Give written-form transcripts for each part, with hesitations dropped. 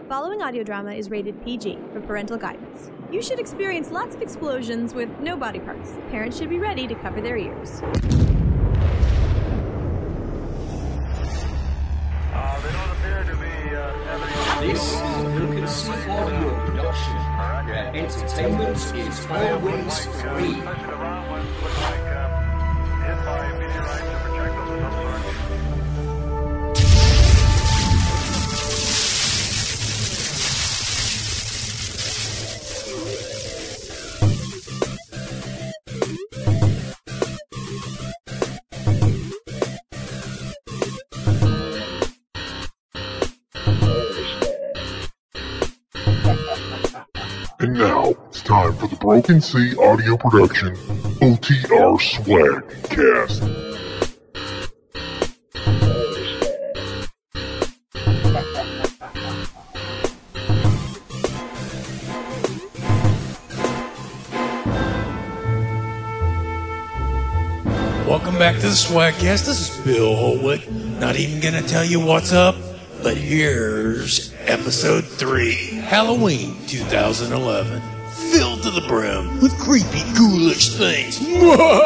following audio drama is rated PG for parental guidance. You should experience lots of explosions with no body parts. Parents should be ready to cover their ears. They don't appear to be having... This is a Milk C audio production, where entertainment is always free. And now, it's time for the Broken Sea audio production, OTR Swag Cast. Welcome back to the Swagcast. This is Bill Holwick. Not even gonna tell you what's up, but here's episode 3, Halloween 2011. Filled to the brim with creepy, ghoulish things. In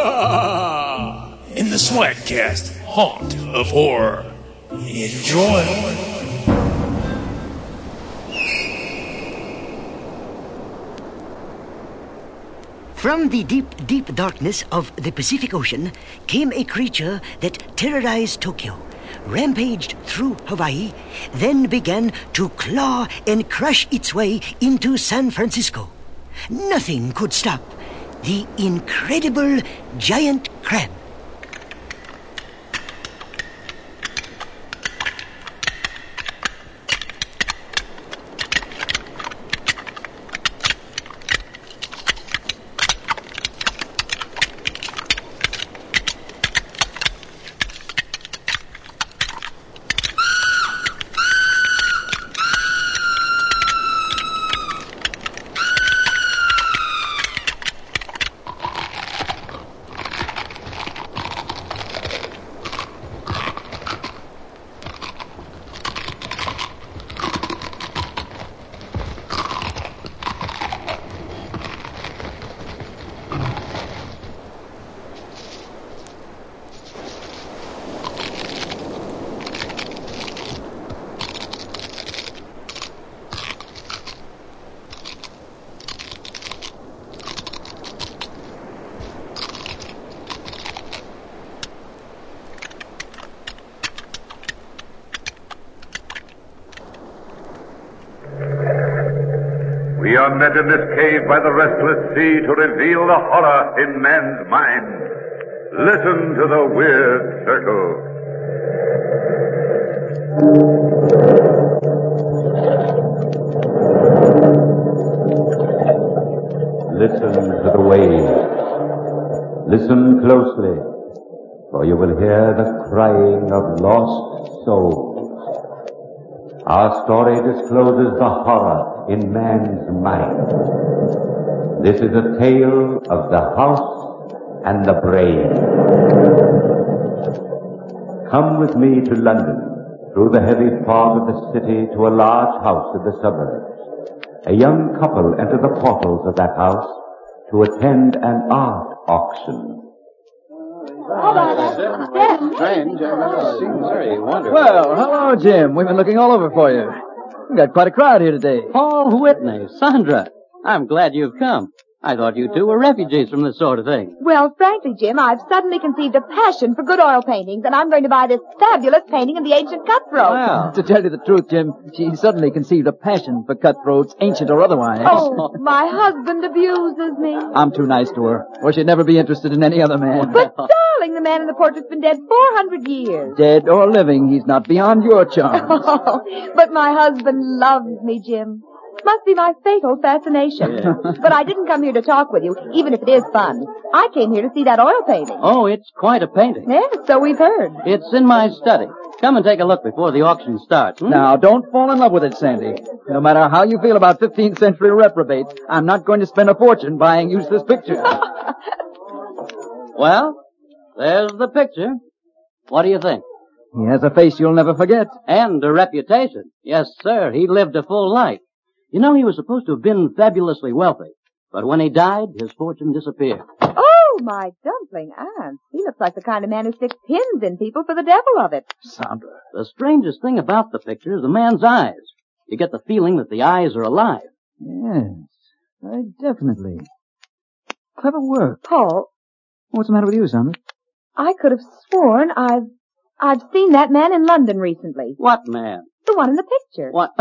the Swagcast, Haunt of Horror. Enjoy. From the deep, deep darkness of the Pacific Ocean came a creature that terrorized Tokyo, rampaged through Hawaii, then began to claw and crush its way into San Francisco. Nothing could stop the incredible giant crab. We are met in this cave by the restless sea to reveal the horror in man's mind. Listen to the weird circle. Listen to the waves. Listen closely, for you will hear the crying of lost souls. Our story discloses the horror in man's mind. This is a tale of the house and the brain. Come with me to London, through the heavy fog of the city to a large house in the suburbs. A young couple enter the portals of that house to attend an art auction. Strange. Seems very wonderful. Well, hello, Jim. We've been looking all over for you. We've got quite a crowd here today. Paul Whitney, Sandra, I'm glad you've come. I thought you two were refugees from this sort of thing. Well, frankly, Jim, I've suddenly conceived a passion for good oil paintings, and I'm going to buy this fabulous painting of the ancient cutthroat. Well, To tell you the truth, Jim, she suddenly conceived a passion for cutthroats, ancient or otherwise. Oh, my husband abuses me. I'm too nice to her, or she'd never be interested in any other man. But, darling, the man in the portrait's been dead 400 years. Dead or living, he's not beyond your charms. Oh, but my husband loves me, Jim. Must be my fatal fascination. Yeah. But I didn't come here to talk with you, even if it is fun. I came here to see that oil painting. oh, it's quite a painting. Yes, so we've heard. It's in my study. Come and take a look before the auction starts. Now, don't fall in love with it, Sandy. No matter how you feel about 15th century reprobates, I'm not going to spend a fortune buying useless pictures. Well, there's the picture. What do you think? He has a face you'll never forget. And a reputation. Yes, sir. He lived a full life. You know, he was supposed to have been fabulously wealthy. But when he died, his fortune disappeared. Oh, my dumpling aunt. He looks like the kind of man who sticks pins in people for the devil of it. Sandra. The strangest thing about the picture is the man's eyes. You get the feeling that the eyes are alive. Yes, definitely. Clever work. Paul. What's the matter with you, Sandra? I could have sworn I've seen that man in London recently. What man? The one in the picture. What?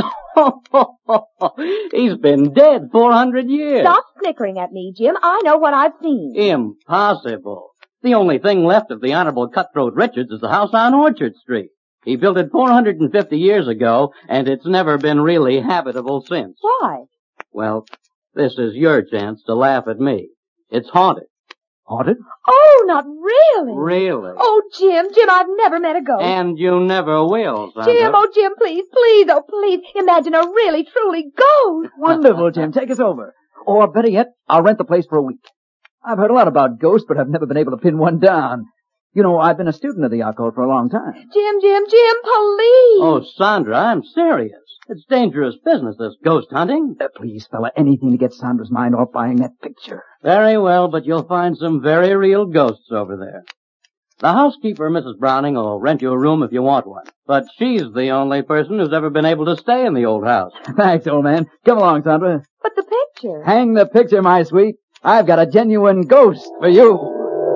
He's been dead 400 years. Stop snickering at me, Jim. I know what I've seen. Impossible. The only thing left of the Honorable Cutthroat Richards is the house on Orchard Street. He built it 450 years ago, and it's never been really habitable since. Why? Well, this is your chance to laugh at me. It's haunted. Haunted? Oh, not really. Really? Oh, Jim, I've never met a ghost. And you never will, Sandra. Jim, oh, Jim, please, oh, please, imagine a really, truly ghost. Wonderful, Jim. Take us over. Or, better yet, I'll rent the place for a week. I've heard a lot about ghosts, but I've never been able to pin one down. You know, I've been a student of the occult for a long time. Jim, please. Oh, Sandra, I'm serious. It's dangerous business, this ghost hunting. Please, fella, anything to get Sandra's mind off buying that picture. Very well, but you'll find some very real ghosts over there. The housekeeper, Mrs. Browning, will rent you a room if you want one. But she's the only person who's ever been able to stay in the old house. Thanks, old man. Come along, Sandra. But the picture. Hang the picture, my sweet. I've got a genuine ghost for you.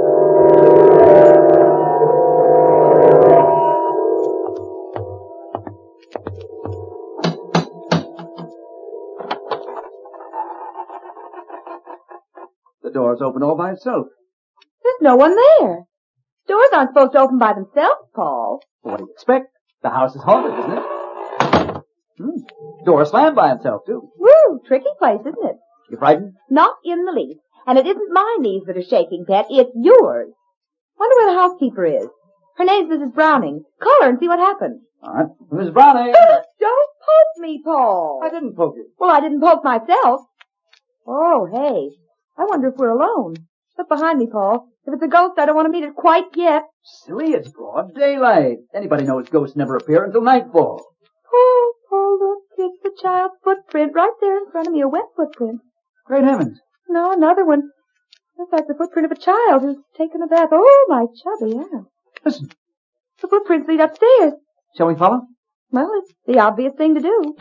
The door's open all by itself. There's no one there. Doors aren't supposed to open by themselves, Paul. What do you expect? The house is haunted, isn't it? Door slammed by itself, too. Woo, tricky place, isn't it? You frightened? Not in the least. And it isn't my knees that are shaking, Pet. It's yours. Wonder where the housekeeper is. Her name's Mrs. Browning. Call her and see what happens. All right. Mrs. Browning! Don't poke me, Paul. I didn't poke you. Well, I didn't poke myself. Oh, hey. I wonder if we're alone. Look behind me, Paul. If it's a ghost, I don't want to meet it quite yet. Silly, it's broad daylight. Anybody knows ghosts never appear until nightfall. Paul, look. It's the child's footprint right there in front of me, a wet footprint. Great heavens. No, another one. Looks like the footprint of a child who's taken a bath. Oh, my chubby ass. Listen. The footprints lead upstairs. Shall we follow? Well, it's the obvious thing to do.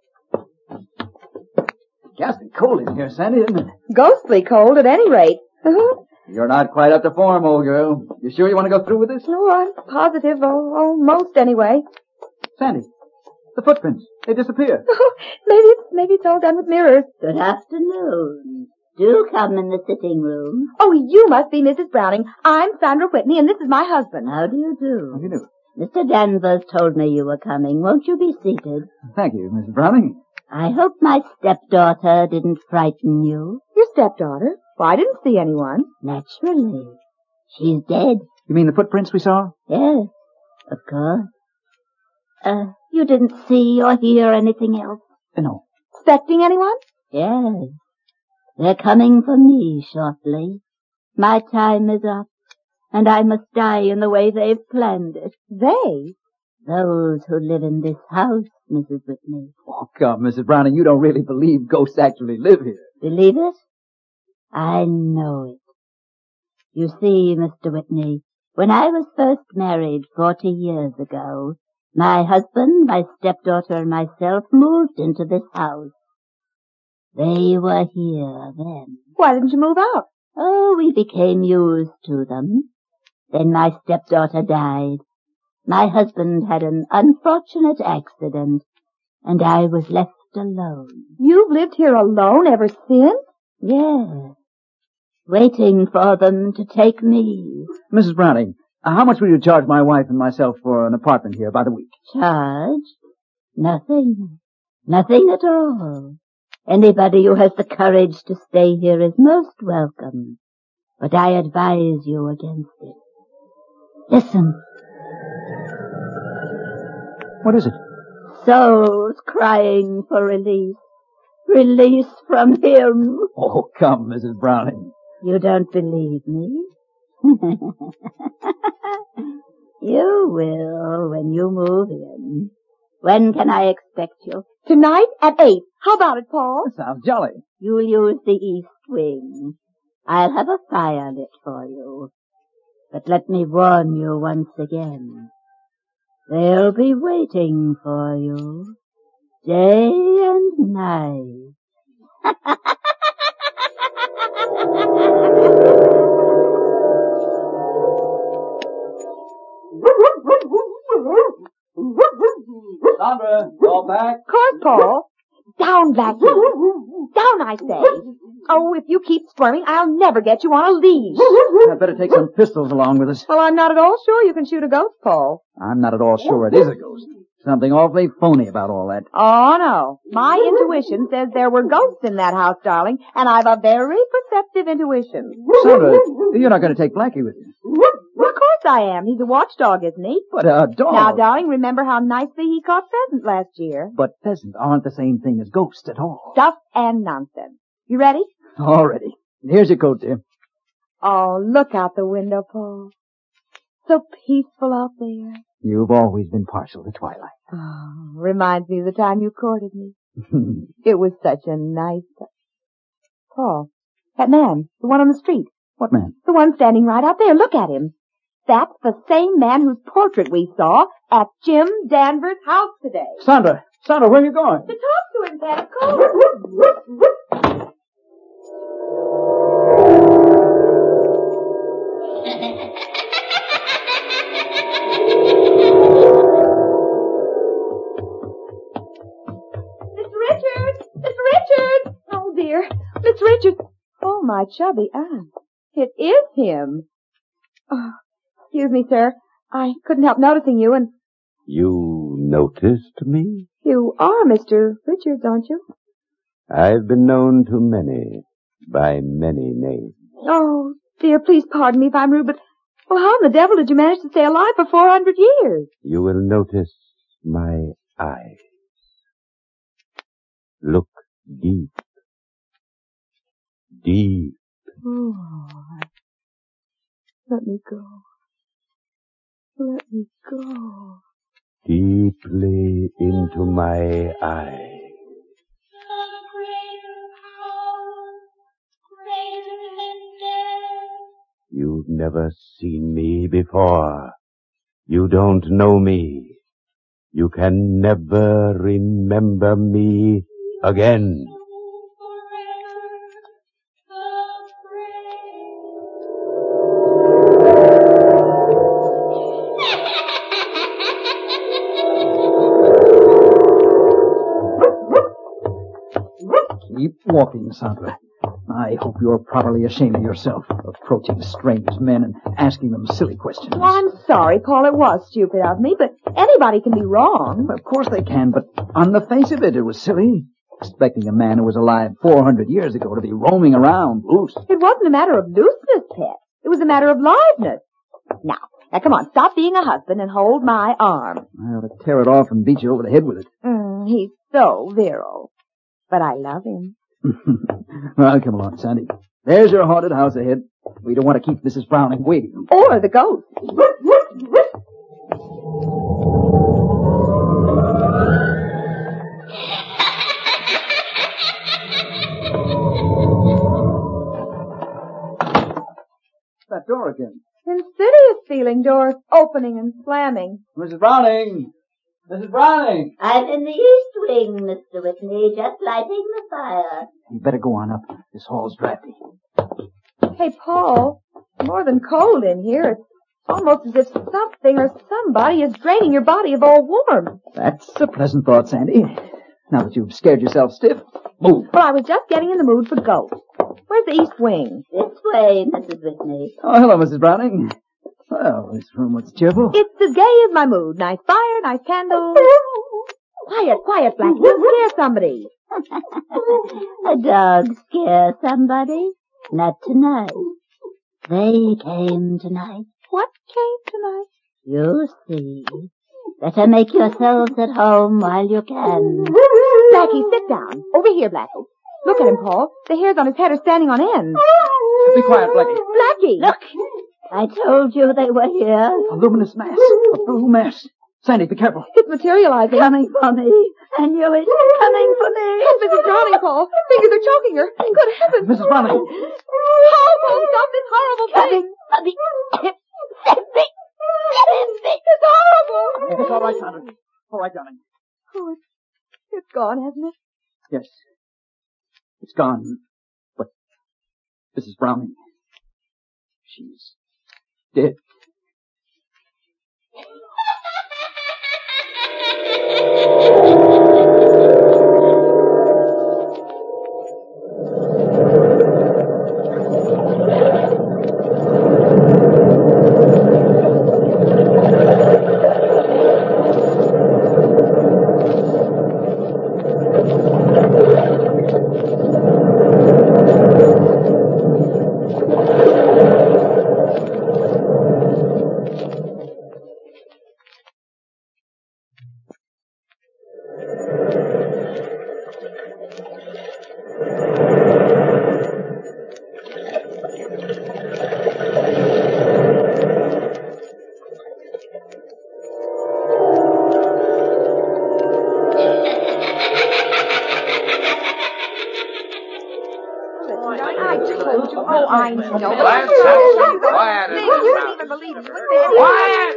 Ghastly cold in here, Sandy, isn't it? Ghostly cold, at any rate. You're not quite up to form, old girl. You sure you want to go through with this? No, I'm positive. Almost, anyway. Sandy, the footprints. They disappear. Maybe it's all done with mirrors. Good afternoon. Do come in the sitting room. Oh, you must be Mrs. Browning. I'm Sandra Whitney, and this is my husband. How do you do? How do you do? Mr. Danvers told me you were coming. Won't you be seated? Thank you, Mrs. Browning. I hope my stepdaughter didn't frighten you. Your stepdaughter? Well, I didn't see anyone. Naturally. She's dead. You mean the footprints we saw? Yes, of course. You didn't see or hear anything else? No. Expecting anyone? Yes. They're coming for me shortly. My time is up, and I must die in the way they've planned it. They? Those who live in this house, Mrs. Whitney. Oh, come, Mrs. Browning, you don't really believe ghosts actually live here. Believe it? I know it. You see, Mr. Whitney, when I was first married 40 years ago, my husband, my stepdaughter, and myself moved into this house. They were here then. Why didn't you move out? Oh, we became used to them. Then my stepdaughter died. My husband had an unfortunate accident, and I was left alone. You've lived here alone ever since? Yes. Waiting for them to take me. Mrs. Browning, how much will you charge my wife and myself for an apartment here by the week? Charge? Nothing. Nothing at all. Anybody who has the courage to stay here is most welcome. But I advise you against it. Listen. What is it? Souls crying for release. Release from him. Oh, come, Mrs. Browning. You don't believe me? You will when you move in. When can I expect you? Tonight at 8. How about it, Paul? That sounds jolly. You'll use the east wing. I'll have a fire lit for you. But let me warn you once again. They'll be waiting for you. Day and night. Sandra, all back? Of course, Paul. Down, Blackie. Down, I say. Oh, if you keep squirming, I'll never get you on a leash. I'd better take some pistols along with us. Well, I'm not at all sure you can shoot a ghost, Paul. I'm not at all sure it is a ghost. Something awfully phony about all that. Oh, no. My intuition says there were ghosts in that house, darling, and I've a very perceptive intuition. Sandra, you're not going to take Blackie with you. Well, of course I am. He's a watchdog, isn't he? But a dog. Now, darling, remember how nicely he caught pheasant last year? But pheasants aren't the same thing as ghosts at all. Stuff and nonsense. You ready? All ready. Here's your coat, dear. Oh, look out the window, Paul. So peaceful out there. You've always been partial to twilight. Oh, reminds me of the time you courted me. It was such a nice... Paul, that man, the one on the street. What man? The one standing right out there. Look at him. That's the same man whose portrait we saw at Jim Danvers' house today. Sandra, where are you going? To talk to him, Pat. Call him. Richard! Oh, dear. Miss Richards. Oh, my chubby aunt. It is him. Oh, excuse me, sir. I couldn't help noticing you, and... You noticed me? You are Mr. Richards, aren't you? I've been known to many, by many names. Oh, dear, please pardon me if I'm rude, but... Well, how in the devil did you manage to stay alive for 400 years? You will notice my eyes. Look deep. Deep. Oh, let me go. Let me go. Deeply into my eyes. You've never seen me before. You don't know me. You can never remember me again. Keep walking, Sandra. I hope you're properly ashamed of yourself, approaching strange men and asking them silly questions. Well, I'm sorry, Paul. It was stupid of me, but anybody can be wrong. Of course they can, but on the face of it, it was silly. Expecting a man who was alive 400 years ago to be roaming around loose. It wasn't a matter of looseness, Pet. It was a matter of liveness. Now, come on, stop being a husband and hold my arm. I ought to tear it off and beat you over the head with it. He's so virile. But I love him. Well, come along, Sandy. There's your haunted house ahead. We don't want to keep Mrs. Browning waiting. Or the ghost. That door again. Insidious feeling, doors opening and slamming. Mrs. Browning! Mrs. Browning! I'm in the east wing, Mr. Whitney, just lighting the fire. You better go on up. This hall's drafty. Hey, Paul, more than cold in here. It's almost as if something or somebody is draining your body of all warmth. That's a pleasant thought, Sandy. Now that you've scared yourself stiff, move. Well, I was just getting in the mood for ghosts. Where's the east wing? This way, Mrs. Whitney. Oh, hello, Mrs. Browning. Well, this room looks cheerful. It's as gay as my mood. Nice fire, nice candles. Quiet, Blackie. You'll scare somebody. A dog scare somebody? Not tonight. They came tonight. What came tonight? You see. Better make yourselves at home while you can. Blackie, sit down. Over here, Blackie. Look at him, Paul. The hairs on his head are standing on end. Be quiet, Blackie. Blackie! Look! I told you they were here. A luminous mass. A blue mass. Sandy, be careful. It's materializing. Coming for me. I knew it. Coming for me. Oh, Mrs. Browning, Paul. Fingers are choking her. Good heavens. Mrs. Browning. Oh, Paul, stop this horrible thing. Coming for me. Sandy. Sandy. It's horrible. It's all right, Sandra. All right, darling. Oh, it's gone, hasn't it? Yes. It's gone. But Mrs. Browning, she's dead. Oh, I know. Let's have some quiet in You this wouldn't house. even believe it. Quiet!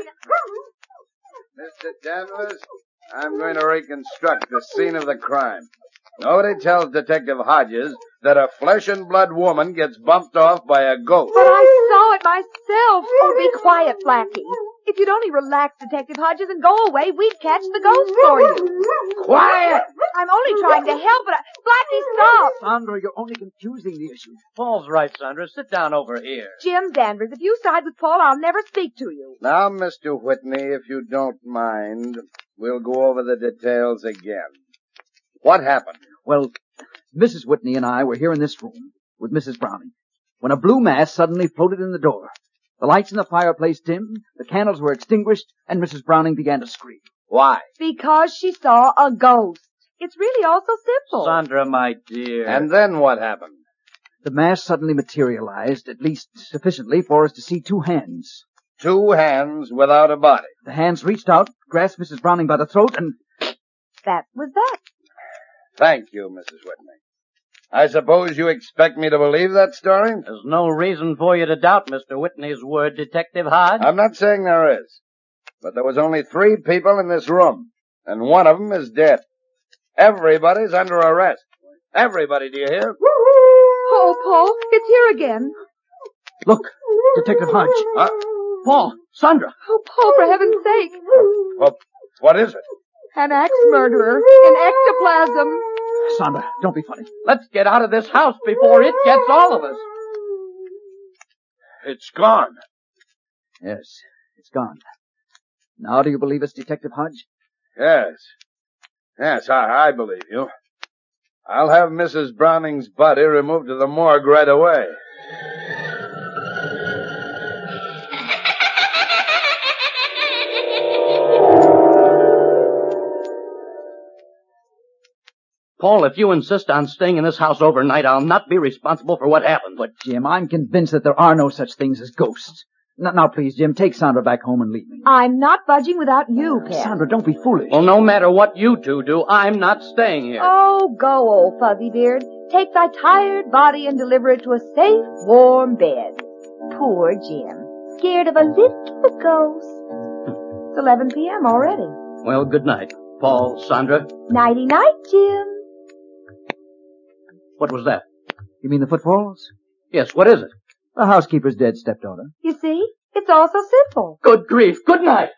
Mr. Danvers, I'm going to reconstruct the scene of the crime. Nobody tells Detective Hodges that a flesh-and-blood woman gets bumped off by a ghost. But I saw it myself. Oh, be quiet, Blackie. If you'd only relax, Detective Hodges, and go away, we'd catch the ghost for you. Quiet! I'm only trying to help, but Blackie, stop! Sandra, you're only confusing the issue. Paul's right, Sandra. Sit down over here. Jim Danvers, if you side with Paul, I'll never speak to you. Now, Mr. Whitney, if you don't mind, we'll go over the details again. What happened? Well, Mrs. Whitney and I were here in this room with Mrs. Browning when a blue mass suddenly floated in the door. The lights in the fireplace dimmed, the candles were extinguished, and Mrs. Browning began to scream. Why? Because she saw a ghost. It's really all so simple. Sandra, my dear. And then what happened? The mass suddenly materialized, at least sufficiently for us to see two hands. Two hands without a body. The hands reached out, grasped Mrs. Browning by the throat, and... That was that. Thank you, Mrs. Whitney. I suppose you expect me to believe that story? There's no reason for you to doubt Mr. Whitney's word, Detective Hodge. I'm not saying there is. But there was only 3 people in this room, and one of them is dead. Everybody's under arrest. Everybody, do you hear? Oh, Paul, it's here again. Look, Detective Hodge. Paul, Sandra. Oh, Paul, for heaven's sake. What is it? An axe murderer in ectoplasm. Sandra, don't be funny. Let's get out of this house before it gets all of us. It's gone. Yes, it's gone. Now do you believe us, Detective Hodge? Yes. Yes, I believe you. I'll have Mrs. Browning's body removed to the morgue right away. Paul, if you insist on staying in this house overnight, I'll not be responsible for what happens. But, Jim, I'm convinced that there are no such things as ghosts. Now, please, Jim, take Sandra back home and leave me. I'm not budging without you, Ken. Sandra, don't be foolish. Well, no matter what you two do, I'm not staying here. Oh, go, old fuzzy beard. Take thy tired body and deliver it to a safe, warm bed. Poor Jim. Scared of a little ghost. It's 11 p.m. already. Well, good night, Paul, Sandra. Nighty-night, Jim. What was that? You mean the footfalls? Yes, what is it? The housekeeper's dead stepdaughter. You see? It's all so simple. Good grief. Good night.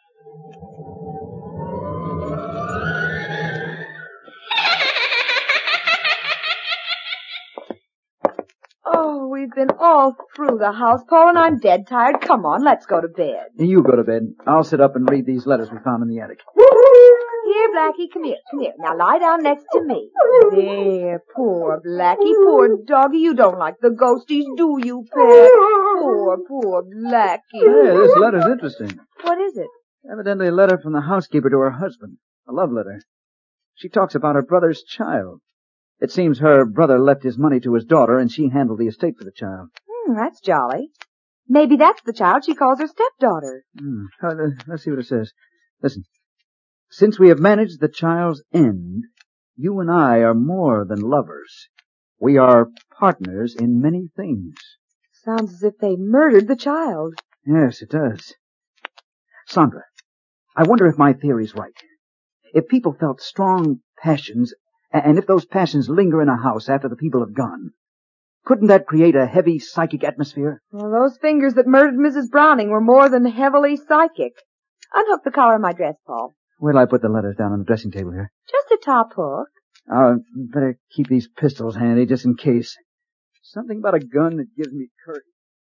Oh, we've been all through the house, Paul, and I'm dead tired. Come on, let's go to bed. You go to bed. I'll sit up and read these letters we found in the attic. Here, Blackie, come here, come here. Now lie down next to me. There, poor Blackie, poor doggy. You don't like the ghosties, do you, pet? Poor Blackie. Hey, this letter's interesting. What is it? Evidently a letter from the housekeeper to her husband. A love letter. She talks about her brother's child. It seems her brother left his money to his daughter, and she handled the estate for the child. That's jolly. Maybe that's the child she calls her stepdaughter. Let's see what it says. Listen. Since we have managed the child's end, you and I are more than lovers. We are partners in many things. Sounds as if they murdered the child. Yes, it does. Sandra, I wonder if my theory's right. If people felt strong passions, and if those passions linger in a house after the people have gone, couldn't that create a heavy psychic atmosphere? Well, those fingers that murdered Mrs. Browning were more than heavily psychic. Unhook the collar of my dress, Paul. Where'll I put the letters down on the dressing table here? Just a top hook. Better keep these pistols handy just in case. Something about a gun that gives me courage.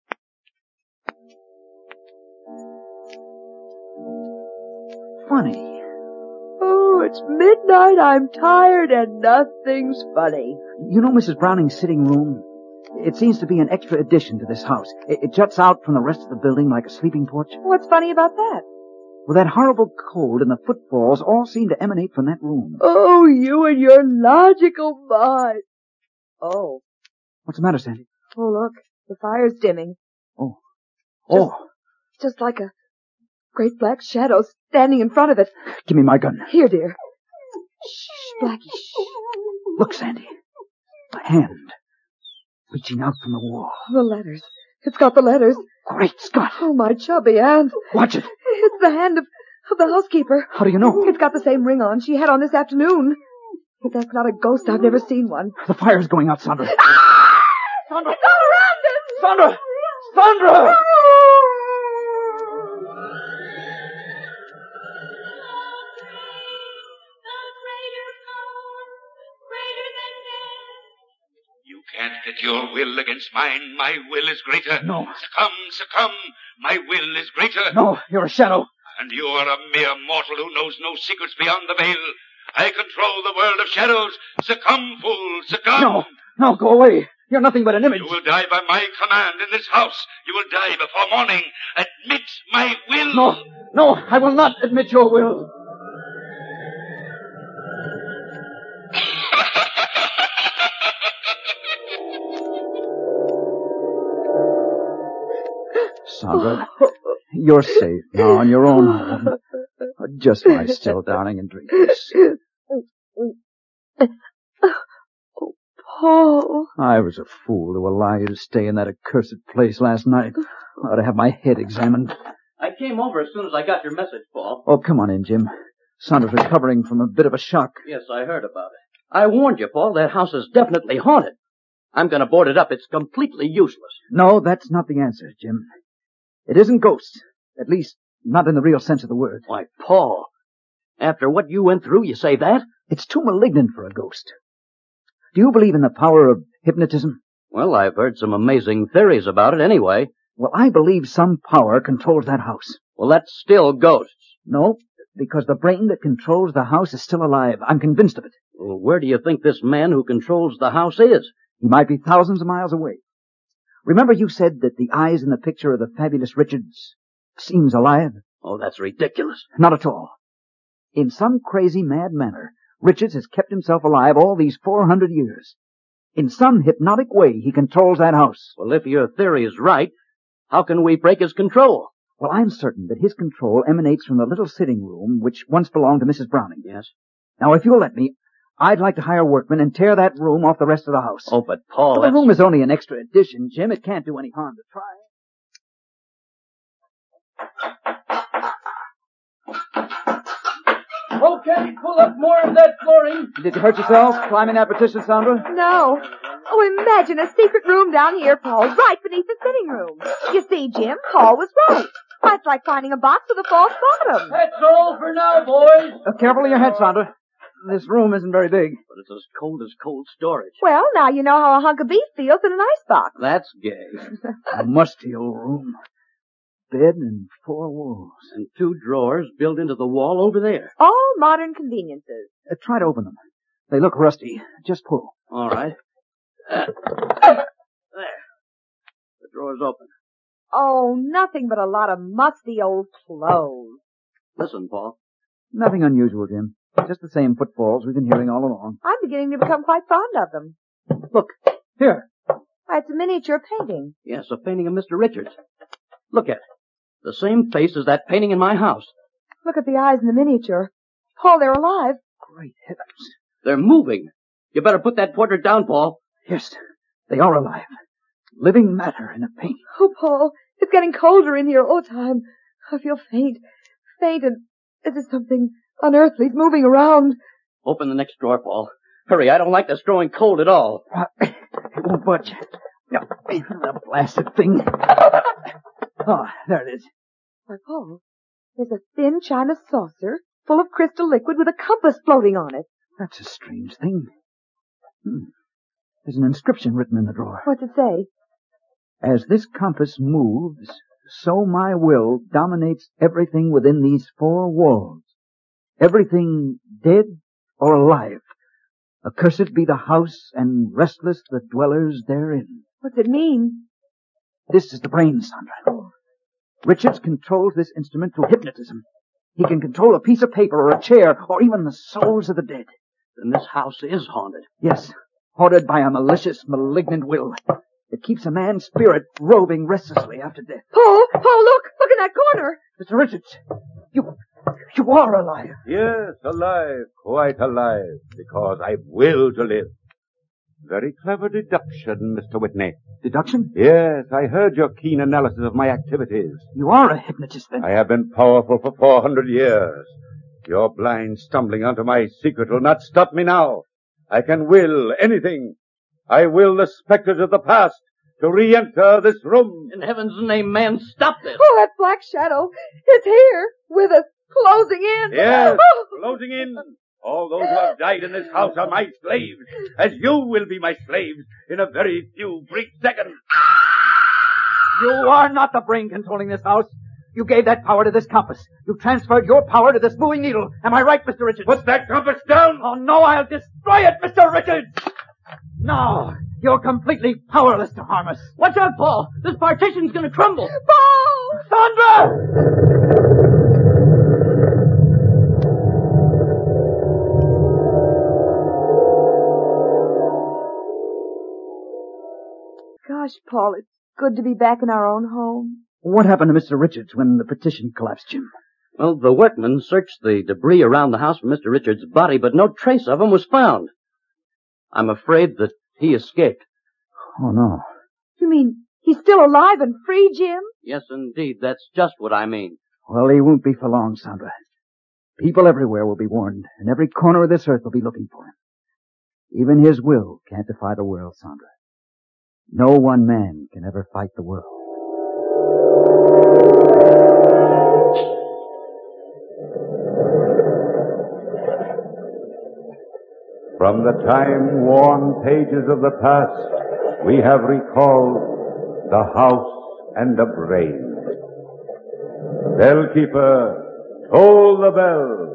Funny. Oh, it's midnight, I'm tired, and nothing's funny. You know Mrs. Browning's sitting room? It seems to be an extra addition to this house. It juts out from the rest of the building like a sleeping porch. What's funny about that? Well, that horrible cold and the footfalls all seem to emanate from that room. Oh, you and your logical mind. Oh. What's the matter, Sandy? Oh, look. The fire's dimming. Just like a great black shadow standing in front of it. Give me my gun. Here, dear. Shh, Blackie, shh. Look, Sandy. A hand. Reaching out from the wall. The letters. It's got the letters. Great Scott. Oh, my chubby hand. Watch it. It's the hand of the housekeeper. How do you know? It's got the same ring on she had on this afternoon. If that's not a ghost, I've never seen one. The fire's going out, Sandra. Ah! Sandra! It's all around us! Sandra! Sandra! You can't get your will against mine. My will is greater. No. Succumb, succumb. My will is greater. No, you're a shadow. And you are a mere mortal who knows no secrets beyond the veil. I control the world of shadows. Succumb, fool, succumb. No, go away. You're nothing but an image. You will die by my command in this house. You will die before morning. Admit my will. No, I will not admit your will. Sandra, you're safe now on your own home. Just lie still, darling, and drink this. Oh, Paul. I was a fool to allow you to stay in that accursed place last night. I ought to have my head examined. I came over as soon as I got your message, Paul. Oh, come on in, Jim. Sandra's recovering from a bit of a shock. Yes, I heard about it. I warned you, Paul. That house is definitely haunted. I'm going to board it up. It's completely useless. No, that's not the answer, Jim. It isn't ghosts. At least, not in the real sense of the word. Why, Paul, after what you went through, you say that? It's too malignant for a ghost. Do you believe in the power of hypnotism? Well, I've heard some amazing theories about it anyway. Well, I believe some power controls that house. Well, that's still ghosts. No, because the brain that controls the house is still alive. I'm convinced of it. Well, where do you think this man who controls the house is? He might be thousands of miles away. Remember you said that the eyes in the picture of the fabulous Richards seems alive? Oh, that's ridiculous. Not at all. In some crazy, mad manner, Richards has kept himself alive all these 400 years. In some hypnotic way, he controls that house. Well, if your theory is right, how can we break his control? Well, I'm certain that his control emanates from the little sitting room which once belonged to Mrs. Browning. Yes. Now, if you'll let me, I'd like to hire workmen and tear that room off the rest of the house. Oh, but Paul, the room is only an extra addition, Jim. It can't do any harm to try. Okay, pull up more of that flooring. Did you hurt yourself climbing that partition, Sandra? No. Oh, imagine a secret room down here, Paul, right beneath the sitting room. You see, Jim, Paul was right. Why, it's like finding a box with a false bottom. That's all for now, boys. Careful of your head, Sandra. This room isn't very big. But it's as cold storage. Well, now you know how a hunk of beef feels in an icebox. That's gay. A musty old room. Bed and 4 walls. And 2 drawers built into the wall over there. All modern conveniences. Try to open them. They look rusty. Just pull. All right. There. The drawer's open. Oh, nothing but a lot of musty old clothes. Listen, Paul. Nothing unusual, Jim. Just the same footfalls we've been hearing all along. I'm beginning to become quite fond of them. Look, here. Why, it's a miniature painting. Yes, a painting of Mr. Richards. Look at it. The same face as that painting in my house. Look at the eyes in the miniature. Paul, they're alive. Great heavens. They're moving. You better put that portrait down, Paul. Yes, they are alive. Living matter in a painting. Oh, Paul, it's getting colder in here all the time. I feel faint, and as if something unearthly's moving around. Open the next drawer, Paul. Hurry, I don't like this growing cold at all. It won't budge. The blasted thing. Oh, there it is. Why, Paul, there's a thin china saucer full of crystal liquid with a compass floating on it. That's a strange thing. There's an inscription written in the drawer. What's it say? As this compass moves, so my will dominates everything within these four walls. Everything dead or alive. Accursed be the house, and restless the dwellers therein. What's it mean? This is the brain, Sandra. Oh. Richards controls this instrument through hypnotism. He can control a piece of paper or a chair or even the souls of the dead. Then this house is haunted. Yes, haunted by a malicious, malignant will. It keeps a man's spirit roving restlessly after death. Paul, look in that corner. Mr. Richards, you are alive. Yes, alive, quite alive, because I will to live. Very clever deduction, Mr. Whitney. Deduction? Yes, I heard your keen analysis of my activities. You are a hypnotist, then? I have been powerful for 400 years. Your blind stumbling onto my secret will not stop me now. I can will anything. I will the specters of the past to re-enter this room. In heaven's name, man, stop this. Oh, that black shadow. It's here, with us, closing in. Yes, closing in. All those who have died in this house are my slaves, as you will be my slaves in a very few brief seconds. You are not the brain controlling this house. You gave that power to this compass. You transferred your power to this moving needle. Am I right, Mr. Richards? Put that compass down! Oh, no, I'll destroy it, Mr. Richards! No, you're completely powerless to harm us. Watch out, Paul. This partition's gonna crumble. Paul! Sandra! Gosh, Paul, it's good to be back in our own home. What happened to Mr. Richards when the petition collapsed, Jim? Well, the workmen searched the debris around the house for Mr. Richards' body, but no trace of him was found. I'm afraid that he escaped. Oh, no. You mean he's still alive and free, Jim? Yes, indeed. That's just what I mean. Well, he won't be for long, Sandra. People everywhere will be warned, and every corner of this earth will be looking for him. Even his will can't defy the world, Sandra. No one man can ever fight the world. From the time-worn pages of the past, we have recalled the house and the brain. Bellkeeper, toll the bell.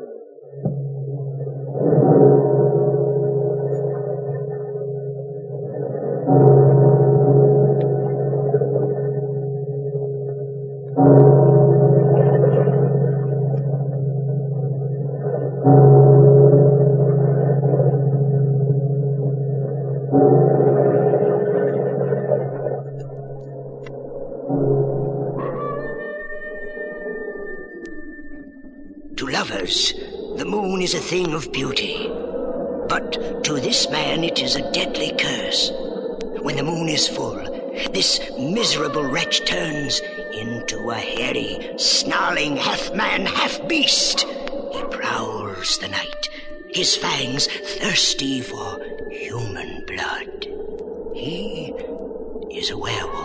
The moon is a thing of beauty, but to this man it is a deadly curse. When the moon is full, this miserable wretch turns into a hairy, snarling half-man, half-beast. He prowls the night, his fangs thirsty for human blood. He is a werewolf.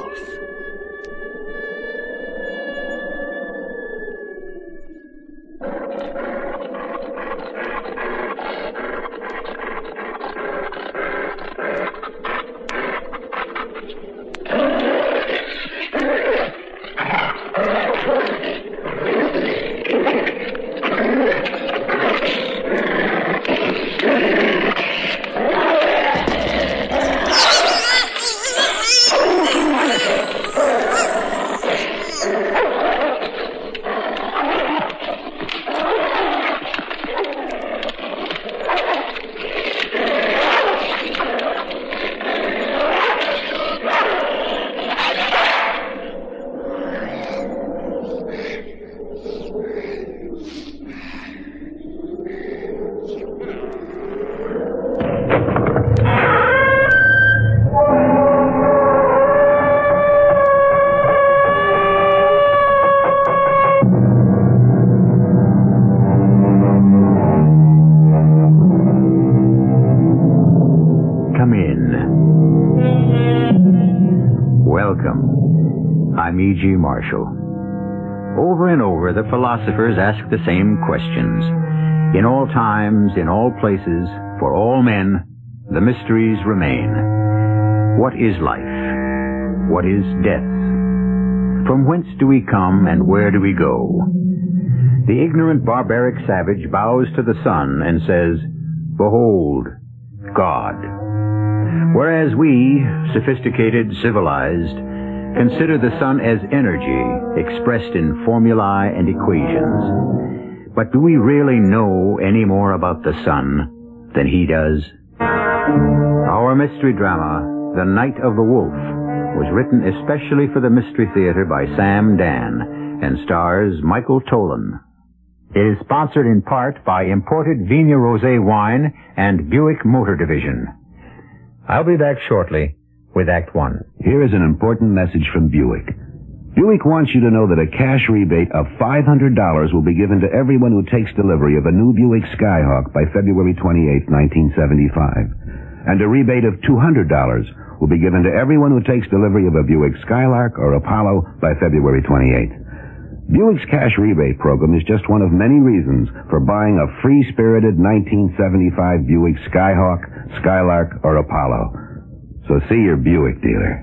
I'm E.G. Marshall. Over and over, the philosophers ask the same questions. In all times, in all places, for all men, the mysteries remain. What is life? What is death? From whence do we come and where do we go? The ignorant barbaric savage bows to the sun and says, "Behold, God." Whereas we, sophisticated, civilized, consider the sun as energy expressed in formulae and equations. But do we really know any more about the sun than he does? Our mystery drama, The Night of the Wolf, was written especially for the Mystery Theater by Sam Dan and stars Michael Tolan. It is sponsored in part by imported Vigna Rosé wine and Buick Motor Division. I'll be back shortly with Act 1. Here is an important message from Buick. Buick wants you to know that a cash rebate of $500 will be given to everyone who takes delivery of a new Buick Skyhawk by February 28, 1975. And a rebate of $200 will be given to everyone who takes delivery of a Buick Skylark or Apollo by February 28. Buick's cash rebate program is just one of many reasons for buying a free-spirited 1975 Buick Skyhawk, Skylark, or Apollo. So see your Buick dealer.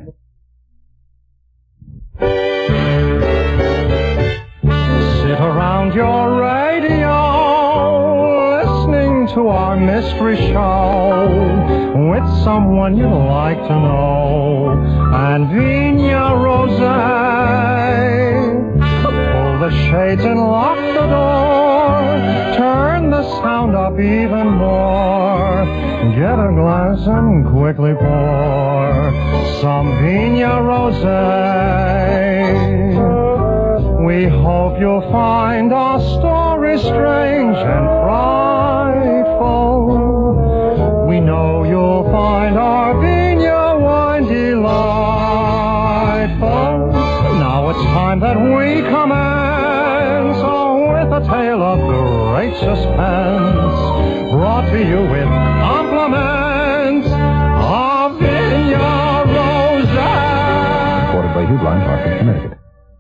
Sit around your radio, listening to our mystery show, with someone you like to know, and Vigna Rosé. Pull the shades and lock the door, turn the sound up even more, get a glass and quickly pour some Vigna Rosé. We hope you'll find our story strange and frightful. We know you'll find our Vigna wine delightful. Now it's time that we commence with a tale of great suspense, brought to you with compliments of Vigna Rosé. Recorded by Hugh Blind, Hartford, Connecticut.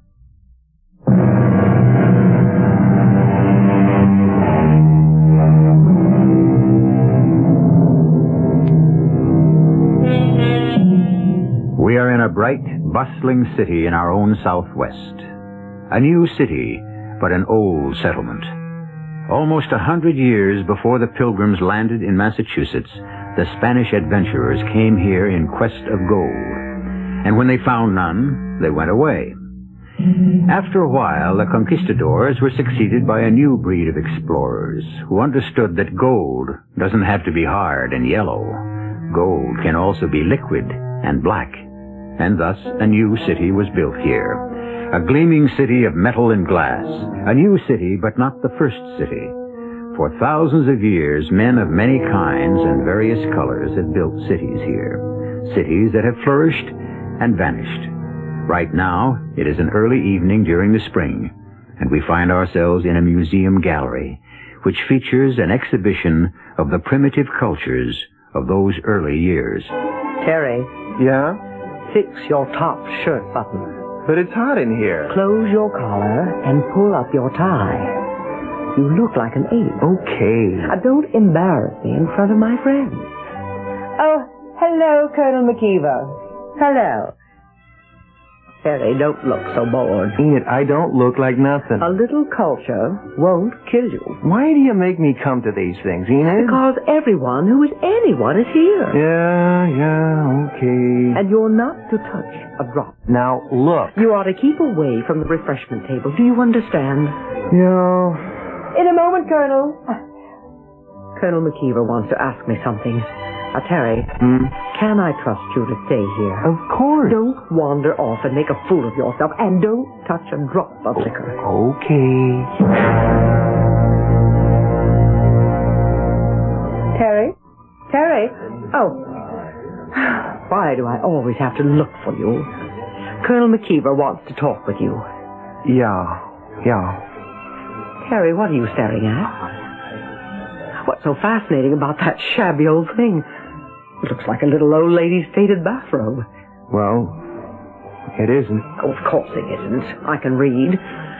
We are in a bright, bustling city in our own Southwest. A new city, but an old settlement. Almost 100 years before the Pilgrims landed in Massachusetts, the Spanish adventurers came here in quest of gold. And when they found none, they went away. After a while, the conquistadors were succeeded by a new breed of explorers who understood that gold doesn't have to be hard and yellow. Gold can also be liquid and black. And thus a new city was built here. A gleaming city of metal and glass. A new city, but not the first city. For thousands of years, men of many kinds and various colors have built cities here. Cities that have flourished and vanished. Right now, it is an early evening during the spring, and we find ourselves in a museum gallery, which features an exhibition of the primitive cultures of those early years. Terry. Yeah? Fix your top shirt button. But it's hot in here. Close your collar and pull up your tie. You look like an ape. Okay. Don't embarrass me in front of my friends. Oh, hello, Colonel McKeever. Hello. Terry, don't look so bored. Enid, I don't look like nothing. A little culture won't kill you. Why do you make me come to these things, Enid? Because everyone who is anyone is here. Yeah, okay. And you're not to touch a drop. Now, look. You are to keep away from the refreshment table. Do you understand? Yeah. In a moment, Colonel. Colonel McKeever wants to ask me something. Terry, can I trust you to stay here? Of course. Don't wander off and make a fool of yourself, and don't touch a drop of liquor. Okay. Terry? Terry? Oh. Why do I always have to look for you? Colonel McKeever wants to talk with you. Yeah. Terry, what are you staring at? What's so fascinating about that shabby old thing? It looks like a little old lady's faded bathrobe. Well, it isn't. Oh, of course it isn't. I can read.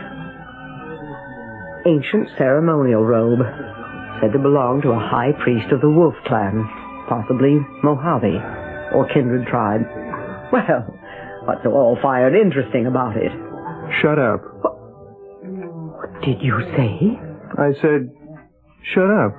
Ancient ceremonial robe. Said to belong to a high priest of the Wolf clan. Possibly Mojave. Or kindred tribe. Well, what's so all-fired interesting about it? Shut up. What did you say? I said, shut up.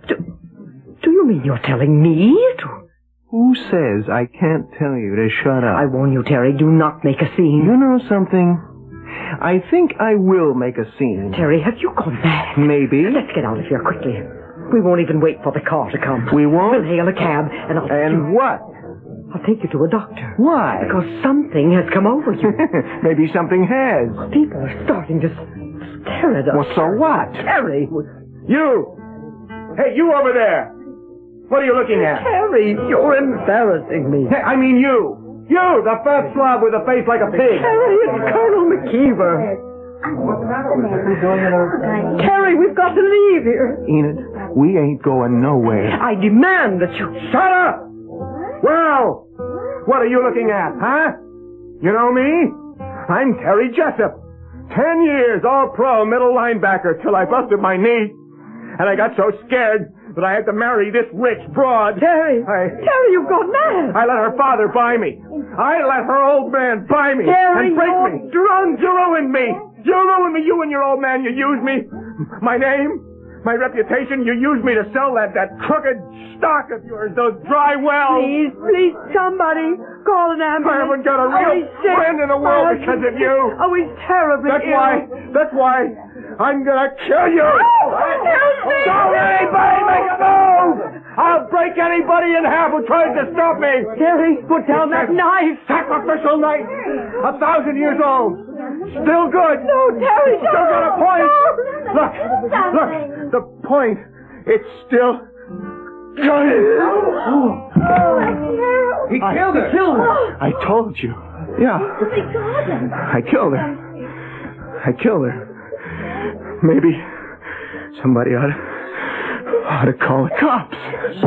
Do you mean you're telling me to... Who says I can't tell you to shut up? I warn you, Terry, do not make a scene. You know something? I think I will make a scene. Terry, have you gone mad? Maybe. Let's get out of here quickly. We won't even wait for the car to come. We won't? We'll hail a cab, and I'll... And what? I'll take you to a doctor. Why? Because something has come over you. Maybe something has. People are starting to stare at us. Well, so what? Terry! You! Hey, you over there! What are you looking at? Terry, you're embarrassing me. Hey, I mean you! You, the fat slob with a face like a pig! Terry, it's Colonel McKeever. What's the matter with you? Terry, we've got to leave here. Enid, we ain't going nowhere. I demand that you... Shut up! Well, what are you looking at, huh? You know me? I'm Terry Jessup. 10 years all-pro middle linebacker till I busted my knee. And I got so scared that I had to marry this rich broad. Terry, you've gone mad. I let her father buy me. I let her old man buy me. Terry, and break me. drunk. You ruined me. You ruined me. You and your old man, you used me. My name, my reputation, you used me to sell that crooked stock of yours, those dry wells. Please, somebody call an ambulance. I haven't got a real friend in the world because of you. Oh, he's terribly ill. That's why I'm gonna kill you. Help me! Don't anybody make a move! I'll break anybody in half who tries to stop me. Terry, put down that knife. Sacrificial knife. 1,000 years old. Still good. No, Terry, still got a point. Look, the point. It's still good. He killed her. I told you. Yeah. I killed her. Maybe somebody ought to call the cops.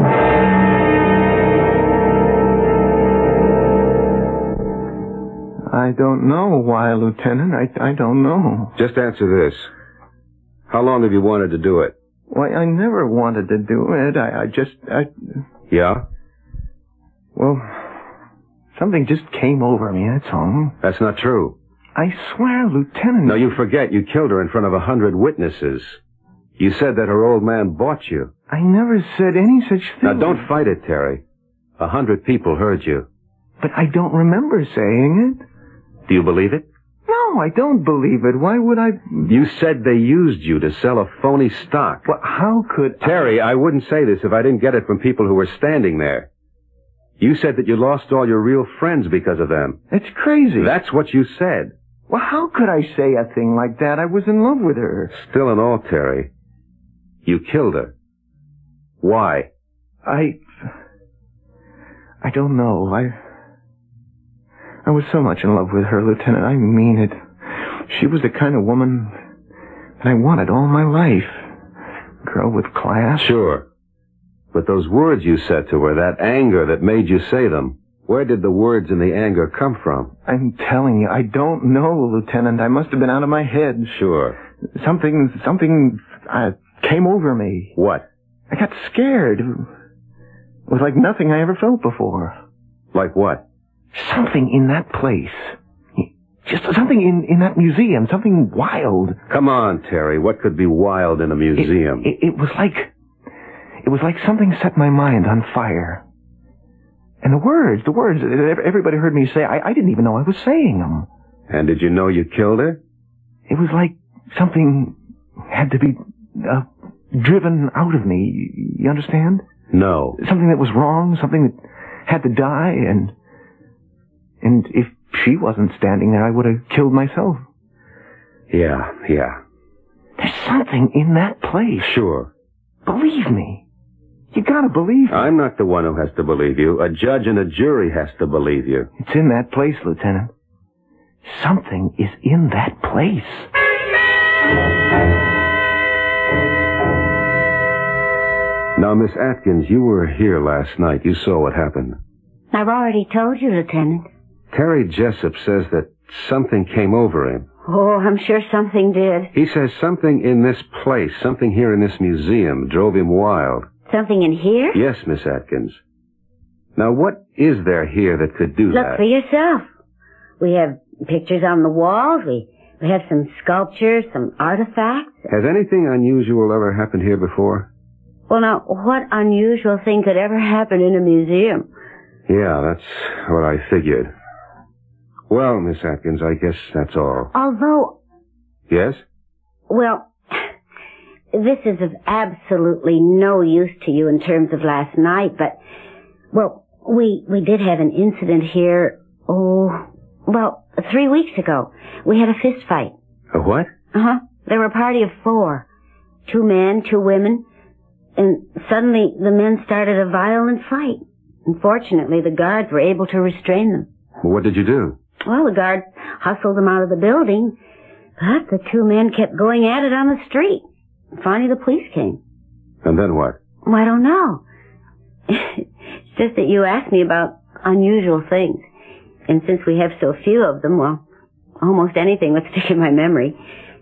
I don't know why, Lieutenant. I don't know. Just answer this. How long have you wanted to do it? Why, I never wanted to do it. I just... Yeah? Well, something just came over me, that's all. That's not true. I swear, Lieutenant... No, you forget. You killed her in front of 100 witnesses. You said that her old man bought you. I never said any such thing. Now, don't fight it, Terry. 100 people heard you. But I don't remember saying it. Do you believe it? No, I don't believe it. Why would I... You said they used you to sell a phony stock. Well, how could... Terry, I wouldn't say this if I didn't get it from people who were standing there. You said that you lost all your real friends because of them. It's crazy. That's what you said. Well, how could I say a thing like that? I was in love with her. Still and all, Terry, you killed her. Why? I don't know. I was so much in love with her, Lieutenant. I mean it. She was the kind of woman that I wanted all my life. Girl with class. Sure. But those words you said to her, that anger that made you say them, where did the words and the anger come from? I'm telling you, I don't know, Lieutenant. I must have been out of my head. Sure. Something came over me. What? I got scared. It was like nothing I ever felt before. Like what? Something in that place. Just something in that museum. Something wild. Come on, Terry. What could be wild in a museum? It was like something set my mind on fire. And the words, everybody heard me say, I didn't even know I was saying them. And did you know you killed her? It was like something had to be driven out of me. You understand? No. Something that was wrong, something that had to die, and if she wasn't standing there, I would have killed myself. Yeah. There's something in that place. Sure. Believe me. You gotta believe me. I'm not the one who has to believe you. A judge and a jury has to believe you. It's in that place, Lieutenant. Something is in that place. Now, Miss Atkins, you were here last night. You saw what happened. I've already told you, Lieutenant. Terry Jessup says that something came over him. Oh, I'm sure something did. He says something in this place, something here in this museum, drove him wild. Something in here? Yes, Miss Atkins. Now, what is there here that could do Look that? for yourself. We have pictures on the walls. We have some sculptures, some artifacts. Has anything unusual ever happened here before? Well, now, what unusual thing could ever happen in a museum? Yeah, that's what I figured. Well, Miss Atkins, I guess that's all. Although, Yes? well, this is of absolutely no use to you in terms of last night, but, well, we did have an incident here, 3 weeks ago. We had a fist fight. A what? There were a party of 4. 2 men, 2 women, and suddenly the men started a violent fight. Unfortunately, the guards were able to restrain them. What did you do? Well, the guards hustled them out of the building, but the 2 men kept going at it on the street. Finally, the police came. And then what? Well, I don't know. It's just that you asked me about unusual things. And since we have so few of them, well, almost anything would stick in my memory.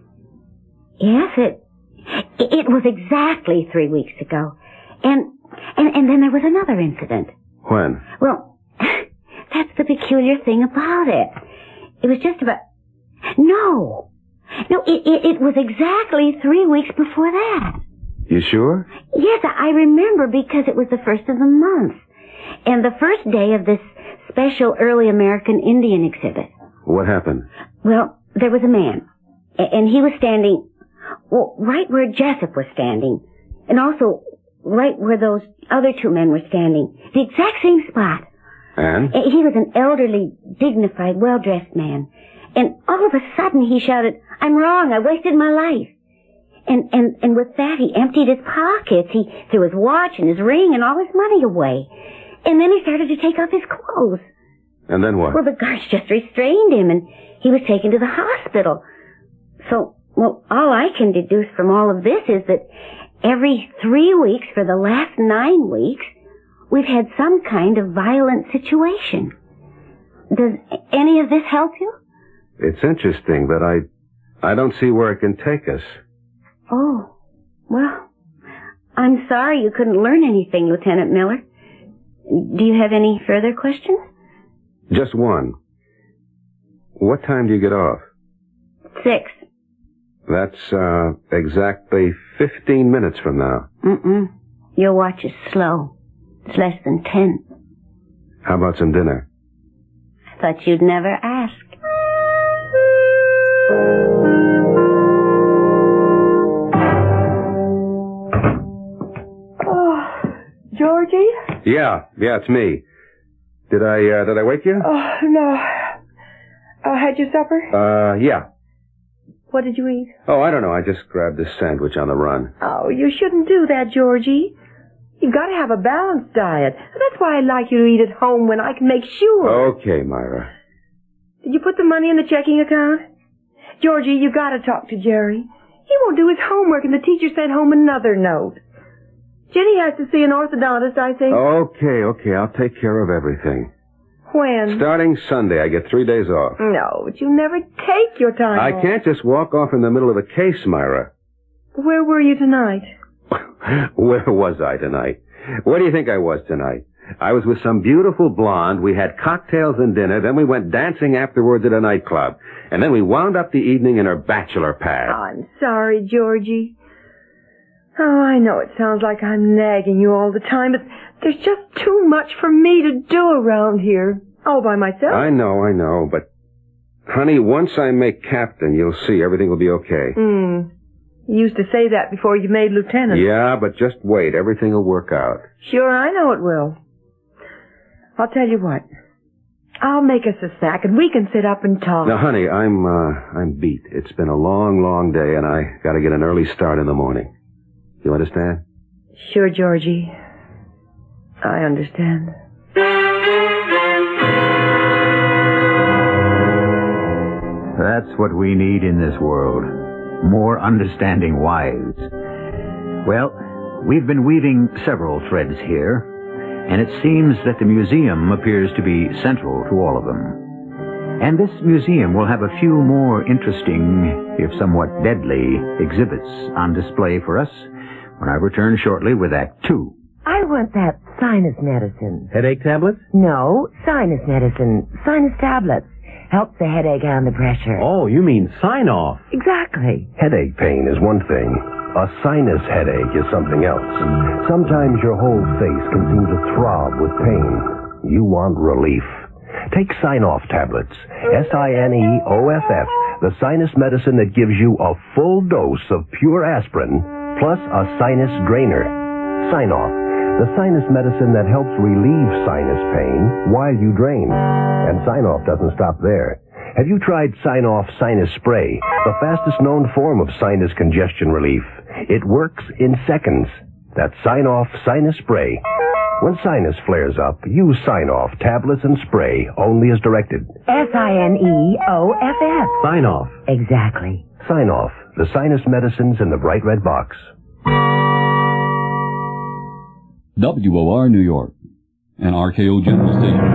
Yes, it was exactly 3 weeks ago. And then there was another incident. When? Well, that's the peculiar thing about it. It was just about... No, it was exactly 3 weeks before that. You sure? Yes, I remember because it was the first of the month. And the first day of this special early American Indian exhibit. What happened? Well, there was a man. And he was standing, right where Jessup was standing. And also right where those other 2 men were standing. The exact same spot. And? He was an elderly, dignified, well-dressed man. And all of a sudden he shouted, "I'm wrong, I wasted my life." And with that he emptied his pockets. He threw his watch and his ring and all his money away. And then he started to take off his clothes. And then what? Well, the guards just restrained him and he was taken to the hospital. So, well, all I can deduce from all of this is that every 3 weeks for the last 9 weeks, we've had some kind of violent situation. Does any of this help you? It's interesting, but I don't see where it can take us. Oh, well, I'm sorry you couldn't learn anything, Lieutenant Miller. Do you have any further questions? Just one. What time do you get off? 6. That's, exactly 15 minutes from now. Your watch is slow. It's less than 10. How about some dinner? I thought you'd never ask. Georgie? Yeah, it's me. Did I wake you? Oh, no. Had your supper? Yeah. What did you eat? Oh, I don't know. I just grabbed this sandwich on the run. Oh, you shouldn't do that, Georgie. You've got to have a balanced diet. That's why I like you to eat at home when I can make sure. Okay, Myra. Did you put the money in the checking account? Georgie, you got to talk to Jerry. He won't do his homework, and the teacher sent home another note. Jenny has to see an orthodontist, I think. Okay. I'll take care of everything. When? Starting Sunday, I get 3 days off. No, but you never take your time I off. can't just walk off in the middle of a case, Myra. Where were you tonight? Where was I tonight? Where do you think I was tonight? I was with some beautiful blonde. We had cocktails and dinner. Then we went dancing afterwards at a nightclub. And then we wound up the evening in her bachelor pad. Oh, I'm sorry, Georgie. Oh, I know it sounds like I'm nagging you all the time, but there's just too much for me to do around here. All by myself. I know. But, honey, once I make captain, you'll see everything will be okay. You used to say that before you made lieutenant. Yeah, but just wait. Everything will work out. Sure, I know it will. I'll tell you what. I'll make us a snack, and we can sit up and talk. Now, honey, I'm beat. It's been a long, long day, and I gotta get an early start in the morning. You understand? Sure, Georgie. I understand. That's what we need in this world. More understanding wives. Well, we've been weaving several threads here, and it seems that the museum appears to be central to all of them. And this museum will have a few more interesting, if somewhat deadly, exhibits on display for us when I return shortly with Act 2. I want that sinus medicine. Headache tablets? No, sinus medicine. Sinus tablets. Helps the headache and the pressure. Oh, you mean sign-off. Exactly. Headache pain is one thing. A sinus headache is something else. Sometimes your whole face can seem to throb with pain. You want relief. Take Sign-Off tablets. S-I-N-E-O-F-F. The sinus medicine that gives you a full dose of pure aspirin plus a sinus drainer. Sign-Off. The sinus medicine that helps relieve sinus pain while you drain. And Sign-Off doesn't stop there. Have you tried Sign-Off Sinus Spray, the fastest known form of sinus congestion relief? It works in seconds. That's Sign-Off Sinus Spray. When sinus flares up, use Sign-Off tablets and spray only as directed. S-I-N-E-O-F-F. Sign-Off. Exactly. Sign-Off, the sinus medicines in the bright red box. WOR New York, an RKO General Station.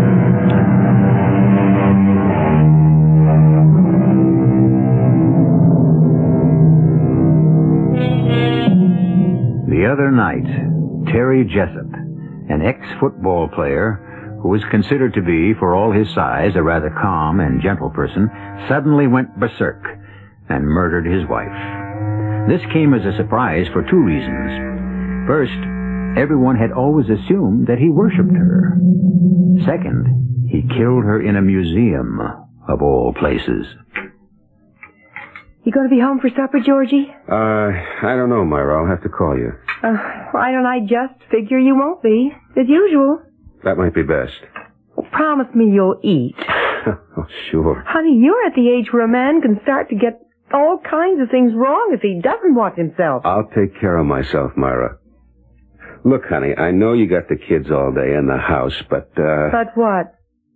The other night, Terry Jessup, an ex-football player who was considered to be, for all his size, a rather calm and gentle person, suddenly went berserk and murdered his wife. This came as a surprise for two reasons. First, everyone had always assumed that he worshipped her. Second, he killed her in a museum, of all places. You going to be home for supper, Georgie? I don't know, Myra. I'll have to call you. Why don't I just figure you won't be, as usual? That might be best. Promise me you'll eat. Oh, sure. Honey, you're at the age where a man can start to get all kinds of things wrong if he doesn't watch himself. I'll take care of myself, Myra. Look, honey, I know you got the kids all day in the house, but, But what?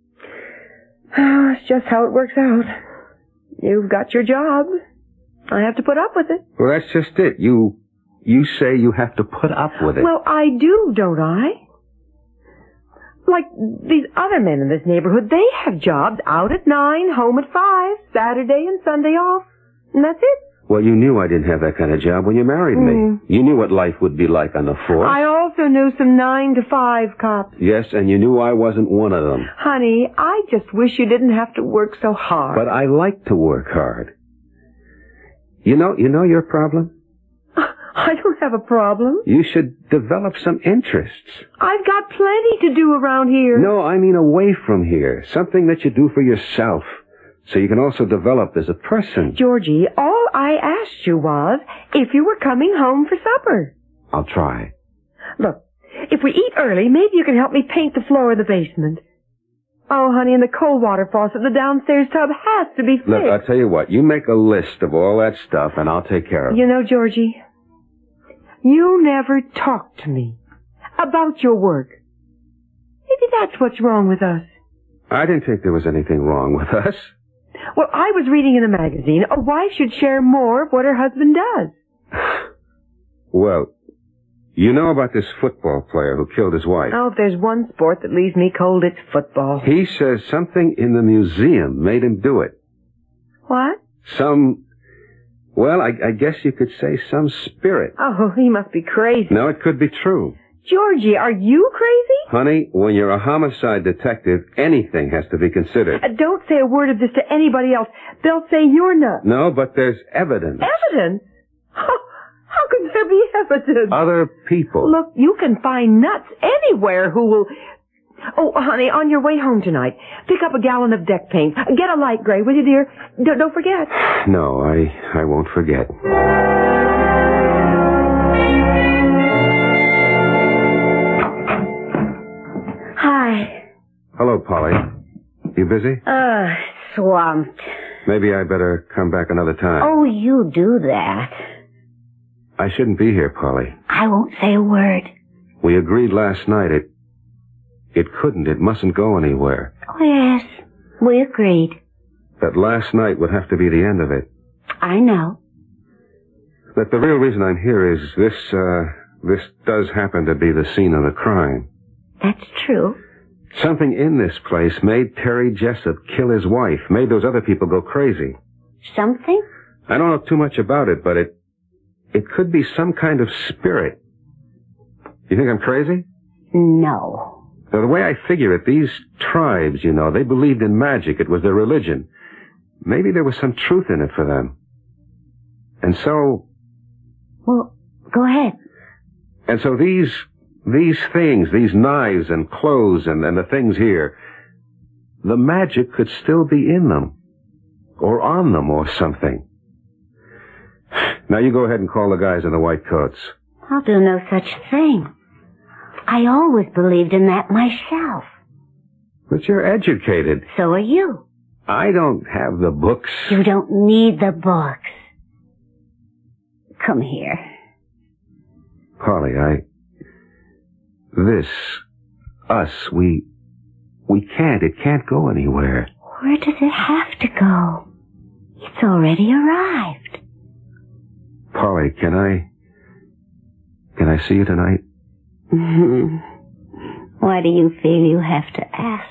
It's just how it works out. You've got your job. I have to put up with it. Well, that's just it. You say you have to put up with it. Well, I do, don't I? Like these other men in this neighborhood, they have jobs out at 9, home at 5, Saturday and Sunday off. And that's it. Well, you knew I didn't have that kind of job when you married me. You knew what life would be like on the force. I also knew some 9 to 5 cops. Yes, and you knew I wasn't one of them. Honey, I just wish you didn't have to work so hard. But I like to work hard. You know your problem? I don't have a problem. You should develop some interests. I've got plenty to do around here. No, I mean away from here. Something that you do for yourself. So you can also develop as a person. Georgie, all I asked you was if you were coming home for supper. I'll try. Look, if we eat early, maybe you can help me paint the floor of the basement. Oh, honey, and the cold water faucet in the downstairs tub has to be fixed. Look, I'll tell you what. You make a list of all that stuff, and I'll take care of it. You know, Georgie, you never talk to me about your work. Maybe that's what's wrong with us. I didn't think there was anything wrong with us. Well, I was reading in a magazine a wife should share more of what her husband does. Well, you know about this football player who killed his wife. Oh, if there's one sport that leaves me cold, it's football. He says something in the museum made him do it. What? Well, I guess you could say some spirit. Oh, he must be crazy. No, it could be true. Georgie, are you crazy? Honey, when you're a homicide detective, anything has to be considered. Don't say a word of this to anybody else. They'll say you're nuts. No, but there's evidence. Evidence? How could there be evidence? Other people. Look, you can find nuts anywhere who will... Oh, honey, on your way home tonight, pick up a gallon of deck paint. Get a light gray, will you, dear? Don't forget. No, I won't forget. Hi. Hello, Polly. You busy? Swamped. Maybe I better come back another time. Oh, you do that. I shouldn't be here, Polly. I won't say a word. We agreed last night it mustn't go anywhere. Oh, yes. We agreed. That last night would have to be the end of it. I know. That the real reason I'm here is this does happen to be the scene of the crime. That's true. Something in this place made Terry Jessup kill his wife, made those other people go crazy. Something? I don't know too much about it, but it could be some kind of spirit. You think I'm crazy? No. Now, the way I figure it, these tribes, you know, they believed in magic. It was their religion. Maybe there was some truth in it for them. And so... Well, go ahead. And so these things, these knives and clothes and the things here, the magic could still be in them. Or on them or something. Now you go ahead and call the guys in the white coats. I'll do no such thing. I always believed in that myself. But you're educated. So are you. I don't have the books. You don't need the books. Come here. Polly, it can't go anywhere. Where does it have to go? It's already arrived. Polly, can I see you tonight? Why do you feel you have to ask?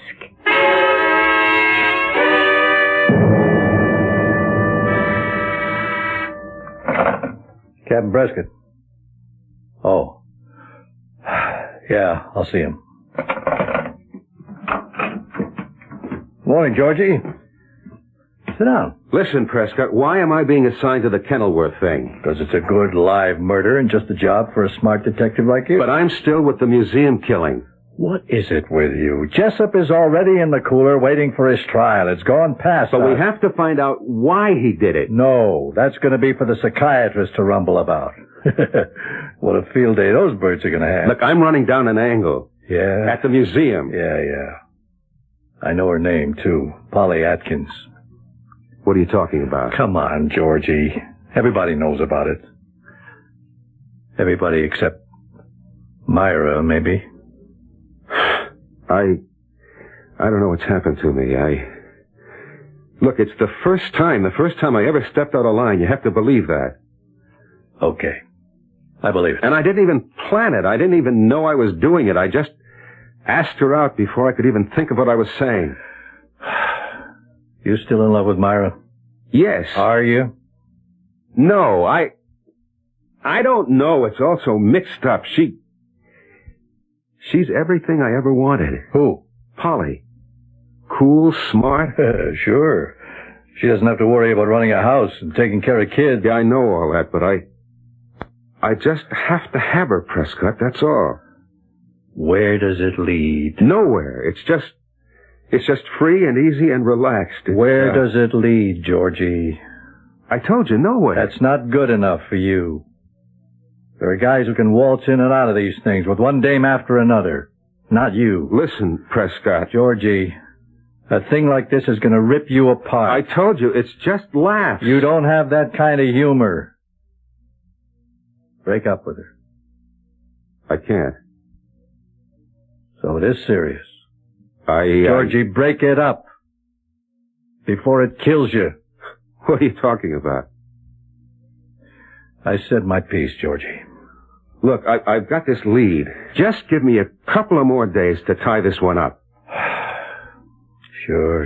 Captain Prescott. Oh. Yeah, I'll see him. Morning, Georgie. Sit down. Listen, Prescott, why am I being assigned to the Kenilworth thing? Because it's a good live murder and just a job for a smart detective like you. But I'm still with the museum killing. What is it with you? Jessup is already in the cooler waiting for his trial. It's gone past. But we have to find out why he did it. No, that's going to be for the psychiatrist to rumble about. What a field day those birds are going to have. Look, I'm running down an angle. Yeah? At the museum. Yeah. I know her name, too. Polly Atkins. What are you talking about? Come on, Georgie. Everybody knows about it. Everybody except Myra, maybe. I don't know what's happened to me. Look, it's the first time I ever stepped out of line. You have to believe that. Okay. I believe it. And I didn't even plan it. I didn't even know I was doing it. I just asked her out before I could even think of what I was saying. You still in love with Myra? Yes. Are you? No, I don't know. It's all so mixed up. She's everything I ever wanted. Who? Polly. Cool, smart. Sure. She doesn't have to worry about running a house and taking care of kids. Yeah, I know all that, but I just have to have her, Prescott, that's all. Where does it lead? Nowhere. It's just free and easy and relaxed. Where does it lead, Georgie? I told you, nowhere. That's not good enough for you. There are guys who can waltz in and out of these things with one dame after another. Not you. Listen, Prescott. Georgie, a thing like this is going to rip you apart. I told you, it's just laughs. You don't have that kind of humor. Break up with her. I can't. So it is serious. Georgie, break it up. Before it kills you. What are you talking about? I said my piece, Georgie. Look, I've got this lead. Just give me a couple of more days to tie this one up. Sure.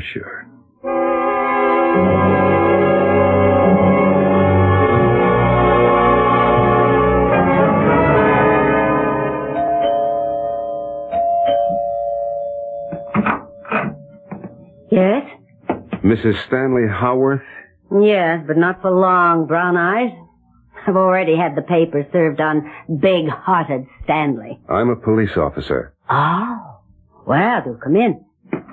Yes? Mrs. Stanley Howarth? Yes, but not for long, Brown Eyes. I've already had the paper served on big-hearted Stanley. I'm a police officer. Oh. Well, do come in.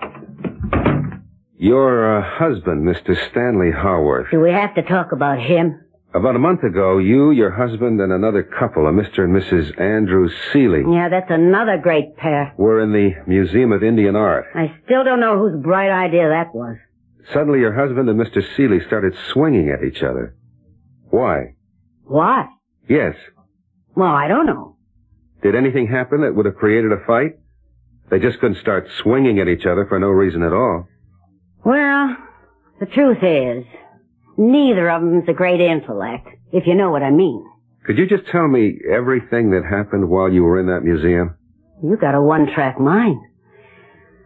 Your husband, Mr. Stanley Howarth. Do we have to talk about him? About a month ago, you, your husband, and another couple, a Mr. and Mrs. Andrew Seeley, Yeah, that's another great pair. were in the Museum of Indian Art. I still don't know whose bright idea that was. Suddenly, your husband and Mr. Seeley started swinging at each other. Why? Why? Yes. Well, I don't know. Did anything happen that would have created a fight? They just couldn't start swinging at each other for no reason at all. Well, the truth is, neither of them's a great intellect, if you know what I mean. Could you just tell me everything that happened while you were in that museum? You got a one-track mind.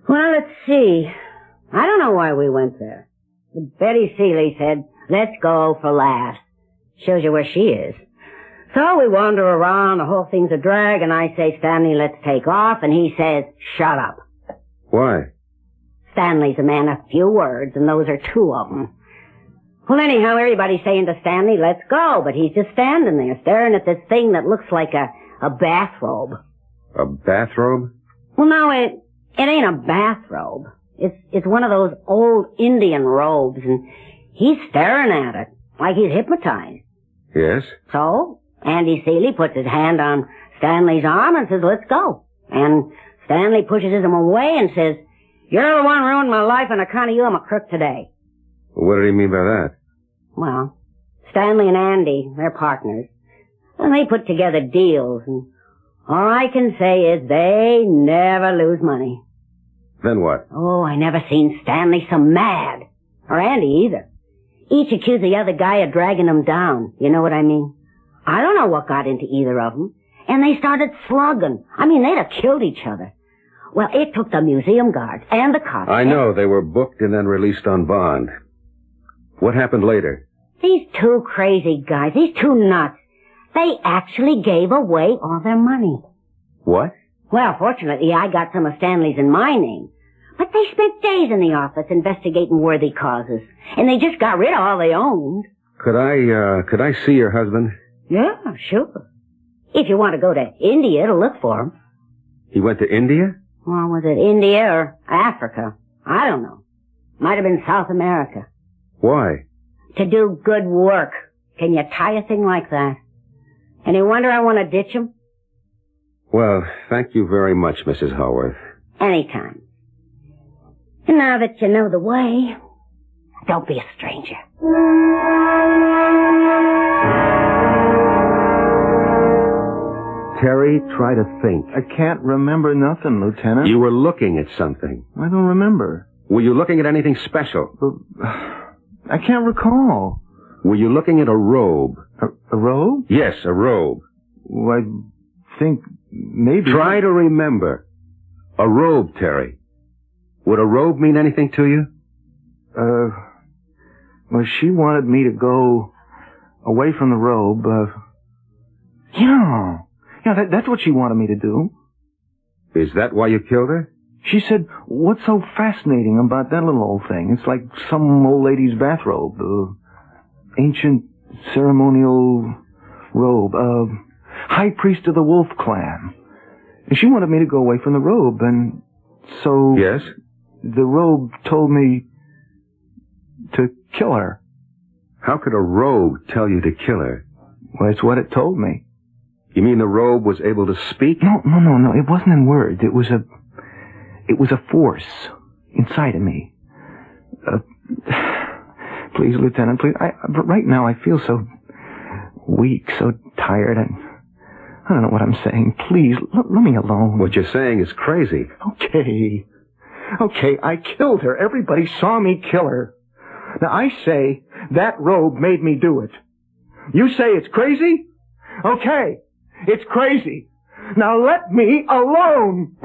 Well, let's see. I don't know why we went there. Betty Seeley said, let's go for laughs. Shows you where she is. So we wander around, the whole thing's a drag, and I say, Stanley, let's take off, and he says, shut up. Why? Stanley's a man of few words, and those are two of them. Well, anyhow, everybody's saying to Stanley, let's go, but he's just standing there, staring at this thing that looks like a bathrobe. A bathrobe? Well, no, it ain't a bathrobe. It's one of those old Indian robes, and he's staring at it, like he's hypnotized. Yes? So, Andy Seeley puts his hand on Stanley's arm and says, let's go. And Stanley pushes him away and says, you're the one who ruined my life, and account of you, I'm a crook today. What did he mean by that? Well, Stanley and Andy, they're partners. And they put together deals, and all I can say is they never lose money. Then what? Oh, I never seen Stanley so mad. Or Andy either. Each accused the other guy of dragging them down. You know what I mean? I don't know what got into either of them. And they started slugging. I mean, they'd have killed each other. Well, it took the museum guards and the cops. I know. They were booked and then released on bond. What happened later? These two crazy guys, these two nuts, they actually gave away all their money. What? Well, fortunately, I got some of Stanley's in my name. But they spent days in the office investigating worthy causes. And they just got rid of all they owned. Could I see your husband? Yeah, sure. If you want to go to India to look for him. He went to India? Well, was it India or Africa? I don't know. Might have been South America. Why? To do good work. Can you tie a thing like that? Any wonder I want to ditch him? Well, thank you very much, Mrs. Howarth. Anytime. And now that you know the way, don't be a stranger. Terry, try to think. I can't remember nothing, Lieutenant. You were looking at something. I don't remember. Were you looking at anything special? I can't recall. Were you looking at a robe? A robe? Yes, a robe. Well, I think maybe... Try to remember. A robe, Terry. Would a robe mean anything to you? Well, she wanted me to go away from the robe. Yeah, that's what she wanted me to do. Is that why you killed her? She said, what's so fascinating about that little old thing? It's like some old lady's bathrobe. Ancient ceremonial robe. High priest of the Wolf Clan. And she wanted me to go away from the robe, and so... Yes? The robe told me to kill her. How could a robe tell you to kill her? Well, it's what it told me. You mean the robe was able to speak? No. It wasn't in words. It was a force inside of me. Please, Lieutenant, please. But right now I feel so weak, so tired, and I don't know what I'm saying. Please, let me alone. What you're saying is crazy. Okay, I killed her. Everybody saw me kill her. Now, I say that robe made me do it. You say it's crazy? Okay, it's crazy. Now let me alone.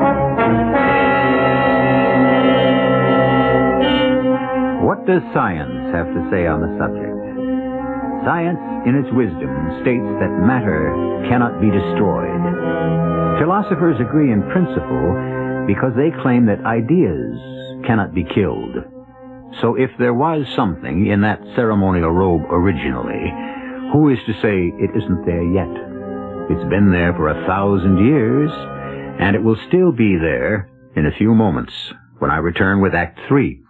What does science have to say on the subject? Science, in its wisdom, states that matter cannot be destroyed. Philosophers agree in principle because they claim that ideas cannot be killed. So if there was something in that ceremonial robe originally, who is to say it isn't there yet? It's been there for 1,000 years, and it will still be there in a few moments when I return with Act 3.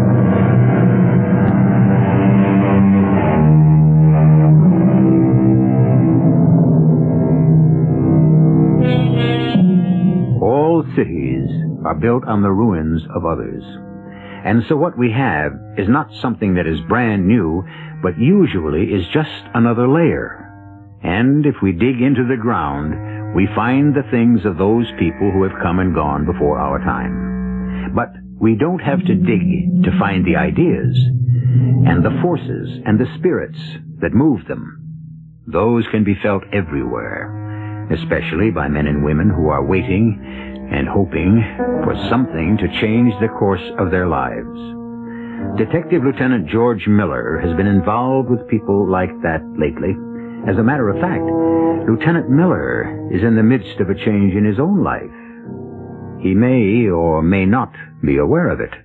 All cities are built on the ruins of others. And so what we have is not something that is brand new, but usually is just another layer. And if we dig into the ground, we find the things of those people who have come and gone before our time. But we don't have to dig to find the ideas and the forces and the spirits that move them. Those can be felt everywhere. especially by men and women who are waiting and hoping for something to change the course of their lives. Detective Lieutenant George Miller has been involved with people like that lately. As a matter of fact, Lieutenant Miller is in the midst of a change in his own life. He may or may not be aware of it.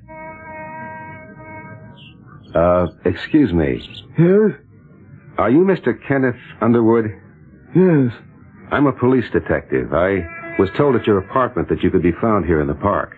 Excuse me. Yes? Are you Mr. Kenneth Underwood? Yes. I'm a police detective. I was told at your apartment that you could be found here in the park.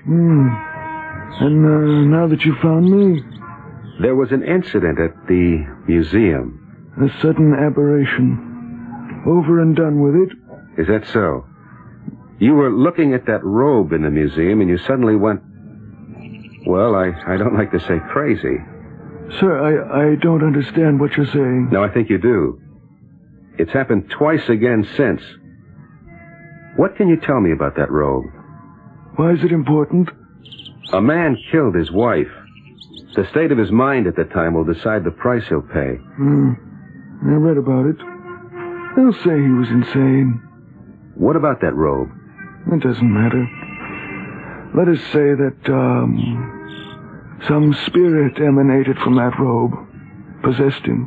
And now that you found me? There was an incident at the museum. A sudden aberration. Over and done with it. Is that so? You were looking at that robe in the museum and you suddenly went... Well, I don't like to say crazy. Sir, I don't understand what you're saying. No, I think you do. It's happened twice again since. What can you tell me about that robe? Why is it important? A man killed his wife. The state of his mind at the time will decide the price he'll pay. I read about it. They'll say he was insane. What about that robe? It doesn't matter. Let us say that, some spirit emanated from that robe. Possessed him.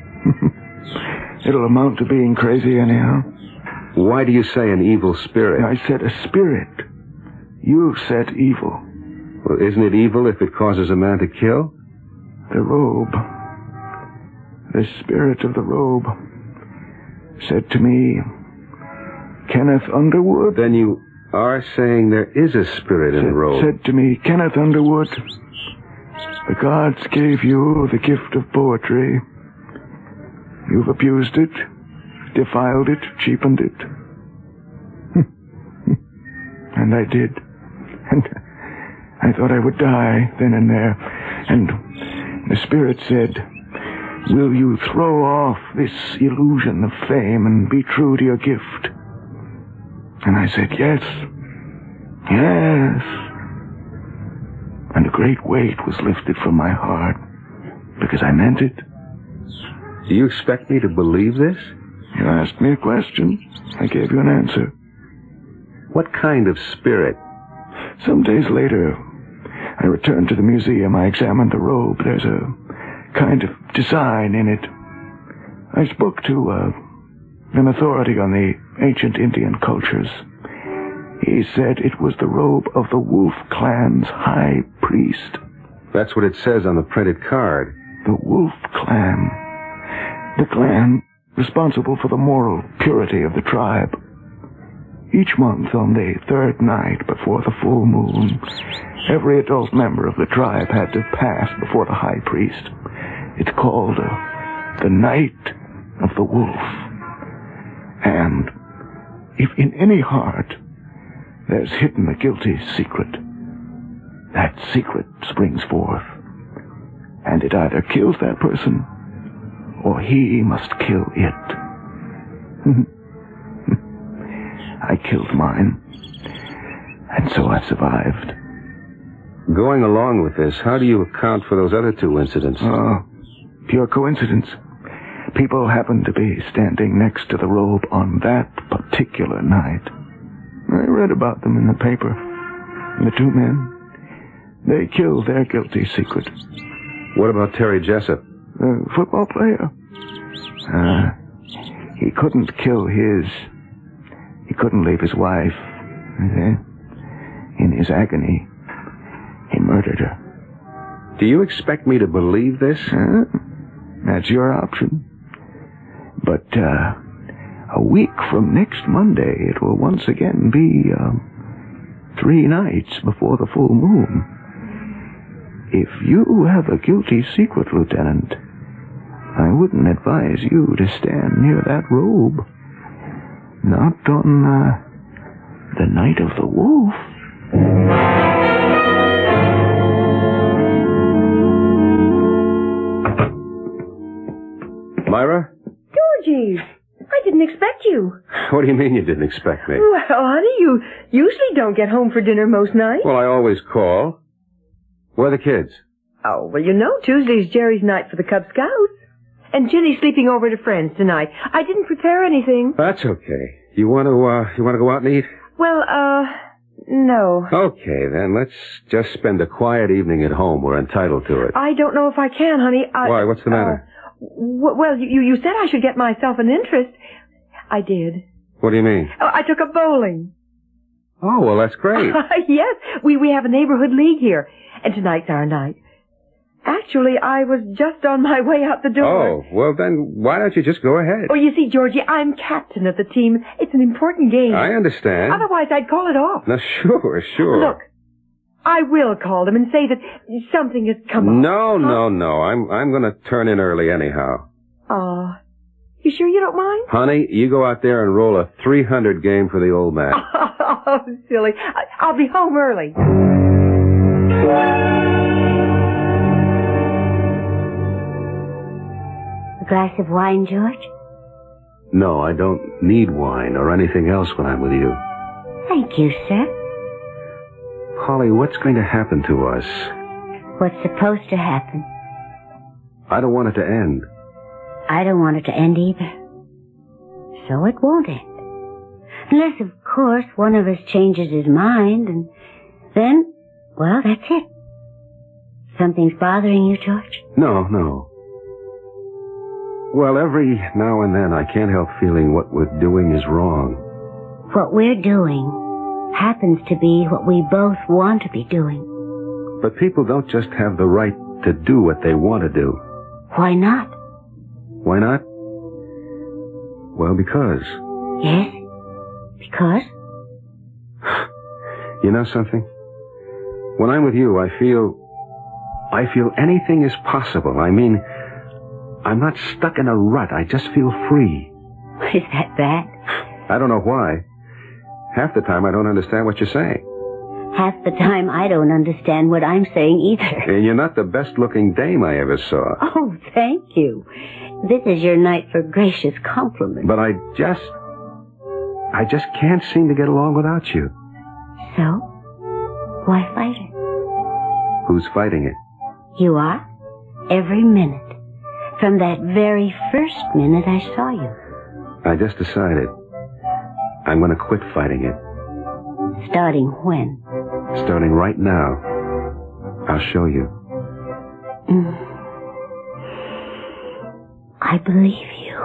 It'll amount to being crazy anyhow. Why do you say an evil spirit? I said a spirit. You said evil. Well, isn't it evil if it causes a man to kill? The robe. The spirit of the robe said to me, Kenneth Underwood. Then you are saying there is a spirit in the robe. Said to me, Kenneth Underwood, the gods gave you the gift of poetry. You've abused it, defiled it, cheapened it. And I did. And I thought I would die then and there. And the spirit said, will you throw off this illusion of fame and be true to your gift? And I said, yes. Yes. And a great weight was lifted from my heart, because I meant it. Do you expect me to believe this? You asked me a question. I gave you an answer. What kind of spirit? Some days later, I returned to the museum. I examined the robe. There's a kind of design in it. I spoke to an authority on the ancient Indian cultures. He said it was the robe of the Wolf Clan's high priest. That's what it says on the printed card. The Wolf Clan. The clan responsible for the moral purity of the tribe. Each month on the third night before the full moon, every adult member of the tribe had to pass before the high priest. It's called the Night of the Wolf. And if in any heart there's hidden a guilty secret, that secret springs forth, and it either kills that person or he must kill it. I killed mine, and so I survived. Going along with this, how do you account for those other two incidents? Oh, pure coincidence. People happened to be standing next to the robe on that particular night. I read about them in the paper. The two men, they killed their guilty secret. What about Terry Jessup? The football player? He couldn't kill his... He couldn't leave his wife. In his agony, he murdered her. Do you expect me to believe this? That's your option. But, a week from next Monday, it will once again be, 3 nights before the full moon. If you have a guilty secret, Lieutenant, I wouldn't advise you to stand near that robe. Not on, the Night of the Wolf. Myra? Georgie, I didn't expect you. What do you mean you didn't expect me? Well, honey, you usually don't get home for dinner most nights. Well, I always call. Where are the kids? Oh, well, you know, Tuesday's Jerry's night for the Cub Scouts. And Jenny's sleeping over at a friend's tonight. I didn't prepare anything. That's okay. You want to go out and eat? Well, no. Okay, then let's just spend a quiet evening at home. We're entitled to it. I don't know if I can, honey. Why? What's the matter? Well, you said I should get myself an interest. I did. What do you mean? I took up bowling. Oh, well, that's great. Yes, we have a neighborhood league here, and tonight's our night. Actually, I was just on my way out the door. Oh, well then, why don't you just go ahead? Oh, you see, Georgie, I'm captain of the team. It's an important game. I understand. Otherwise, I'd call it off. No, sure. Look, I will call them and say that something has come up. No. I'm going to turn in early anyhow. Oh, you sure you don't mind? Honey, you go out there and roll a 300 game for the old man. Oh, silly. I'll be home early. A glass of wine, George? No, I don't need wine or anything else when I'm with you. Thank you, sir. Polly, what's going to happen to us? What's supposed to happen? I don't want it to end. I don't want it to end either. So it won't end. Unless, of course, one of us changes his mind, and then, well, that's it. Something's bothering you, George? No. Well, every now and then I can't help feeling what we're doing is wrong. What we're doing happens to be what we both want to be doing. But people don't just have the right to do what they want to do. Why not? Why not? Well, because. Yes? Because? You know something? When I'm with you, I feel anything is possible. I mean, I'm not stuck in a rut. I just feel free. Is that bad? I don't know why. Half the time I don't understand what you're saying. Half the time I don't understand what I'm saying either. And you're not the best-looking dame I ever saw. Oh, thank you. This is your night for gracious compliments. But I just can't seem to get along without you. So? Why fight it? Who's fighting it? You are. Every minute. From that very first minute I saw you. I just decided. I'm going to quit fighting it. Starting when? Starting right now. I'll show you. I believe you.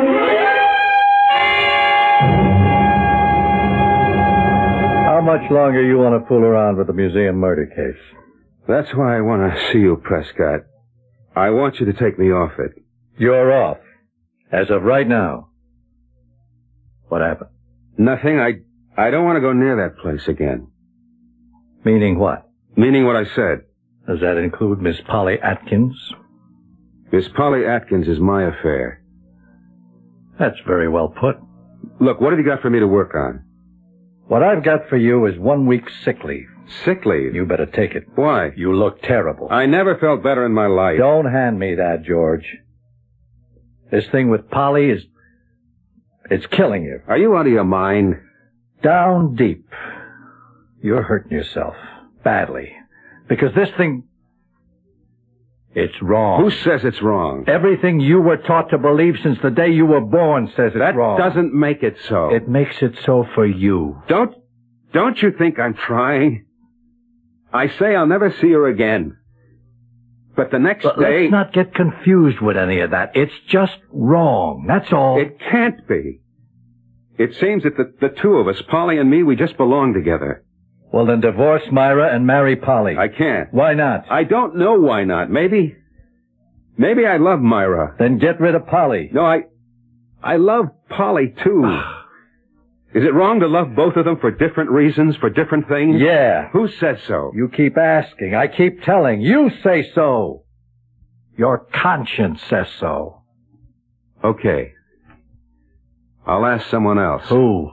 How much longer you want to fool around with the museum murder case? That's why I want to see you, Prescott. I want you to take me off it. You're off. As of right now. What happened? Nothing. I don't want to go near that place again. Meaning what? Meaning what I said. Does that include Miss Polly Atkins? Miss Polly Atkins is my affair. That's very well put. Look, what have you got for me to work on? What I've got for you is 1 week's sick leave. Sick leave? You better take it. Why? You look terrible. I never felt better in my life. Don't hand me that, George. This thing with Polly it's killing you. Are you out of your mind? Down deep. You're hurting yourself. Badly. Because this thing... It's wrong. Who says it's wrong? Everything you were taught to believe since the day you were born says it's wrong. That doesn't make it so. It makes it so for you. Don't you think I'm trying? I say I'll never see her again. But the next day... Let's not get confused with any of that. It's just wrong. That's all. It can't be. It seems that the two of us, Polly and me, we just belong together. Well, then divorce Myra and marry Polly. I can't. Why not? I don't know why not. Maybe I love Myra. Then get rid of Polly. No, I love Polly, too. Is it wrong to love both of them for different reasons, for different things? Yeah. Who said so? You keep asking. I keep telling. You say so. Your conscience says so. Okay. I'll ask someone else. Who?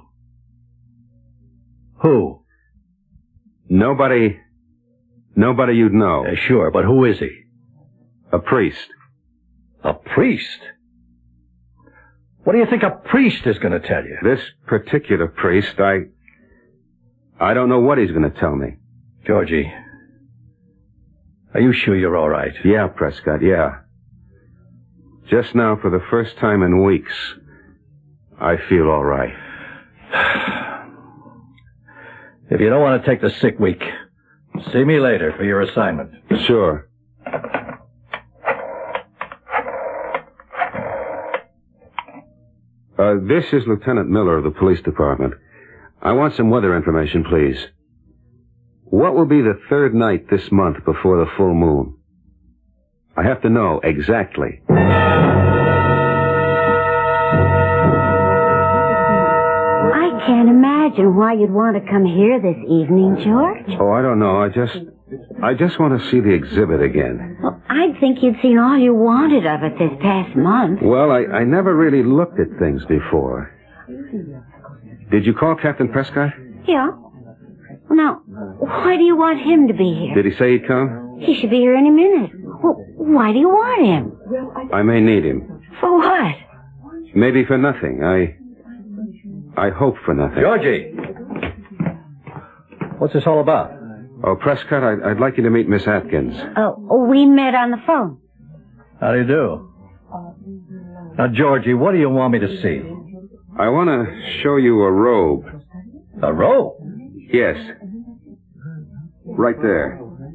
Nobody you'd know. Sure, but who is he? A priest. A priest? What do you think a priest is going to tell you? This particular priest, I don't know what he's going to tell me. Georgie, are you sure you're all right? Yeah, Prescott, yeah. Just now, for the first time in weeks, I feel all right. If you don't want to take the sick week, see me later for your assignment. Sure. This is Lieutenant Miller of the police department. I want some weather information, please. What will be the third night this month before the full moon? I have to know exactly. I can't imagine why you'd want to come here this evening, George. Oh, I don't know. I just want to see the exhibit again. Well, I'd think you'd seen all you wanted of it this past month. Well, I never really looked at things before. Did you call Captain Prescott? Yeah. Now, why do you want him to be here? Did he say he'd come? He should be here any minute. Well, why do you want him? I may need him. For what? Maybe for nothing. I hope for nothing. Georgie! What's this all about? Oh, Prescott, I'd like you to meet Miss Atkins. Oh, we met on the phone. How do you do? Now, Georgie, what do you want me to see? I want to show you a robe. A robe? Yes. Right there.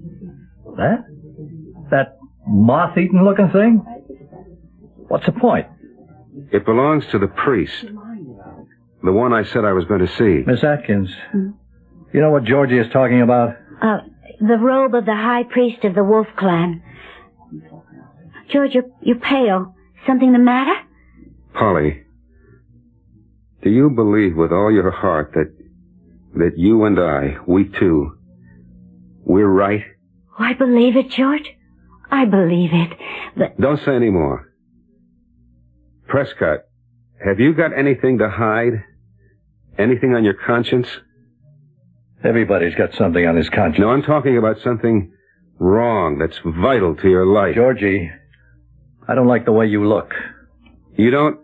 That moth-eaten looking thing? What's the point? It belongs to the priest. The one I said I was going to see. Miss Atkins, you know what Georgie is talking about? The robe of the high priest of the Wolf Clan. George, you're pale. Something the matter? Polly, do you believe with all your heart that you and we two, we're right? Oh, I believe it, George. I believe it. But... Don't say any more. Prescott, have you got anything to hide? Anything on your conscience? Everybody's got something on his conscience. No, I'm talking about something wrong that's vital to your life. Georgie, I don't like the way you look. You don't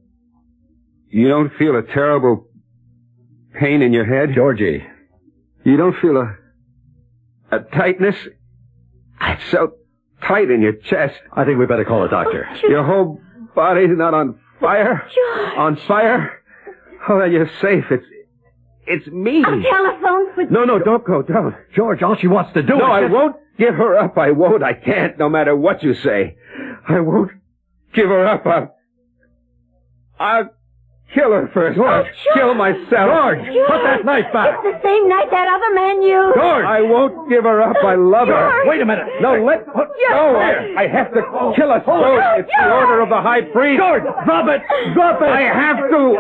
feel a terrible pain in your head? Georgie. You don't feel a tightness? It's so tight in your chest. I think we better call a doctor. Your whole body's not on fire? George. On fire? Oh, then you're safe. It's me. I'll telephone for... No, don't go. Don't. George, all she wants to do No, is... I won't give her up. I won't. I can't, no matter what you say. I won't give her up. I'll kill her first. George. Kill myself. George, put that knife back. It's the same knife that other man used. George! I won't give her up. I love her. Wait a minute. No, go. I have to kill us both. It's the order of the high priest. George, drop it. Drop it. I have to.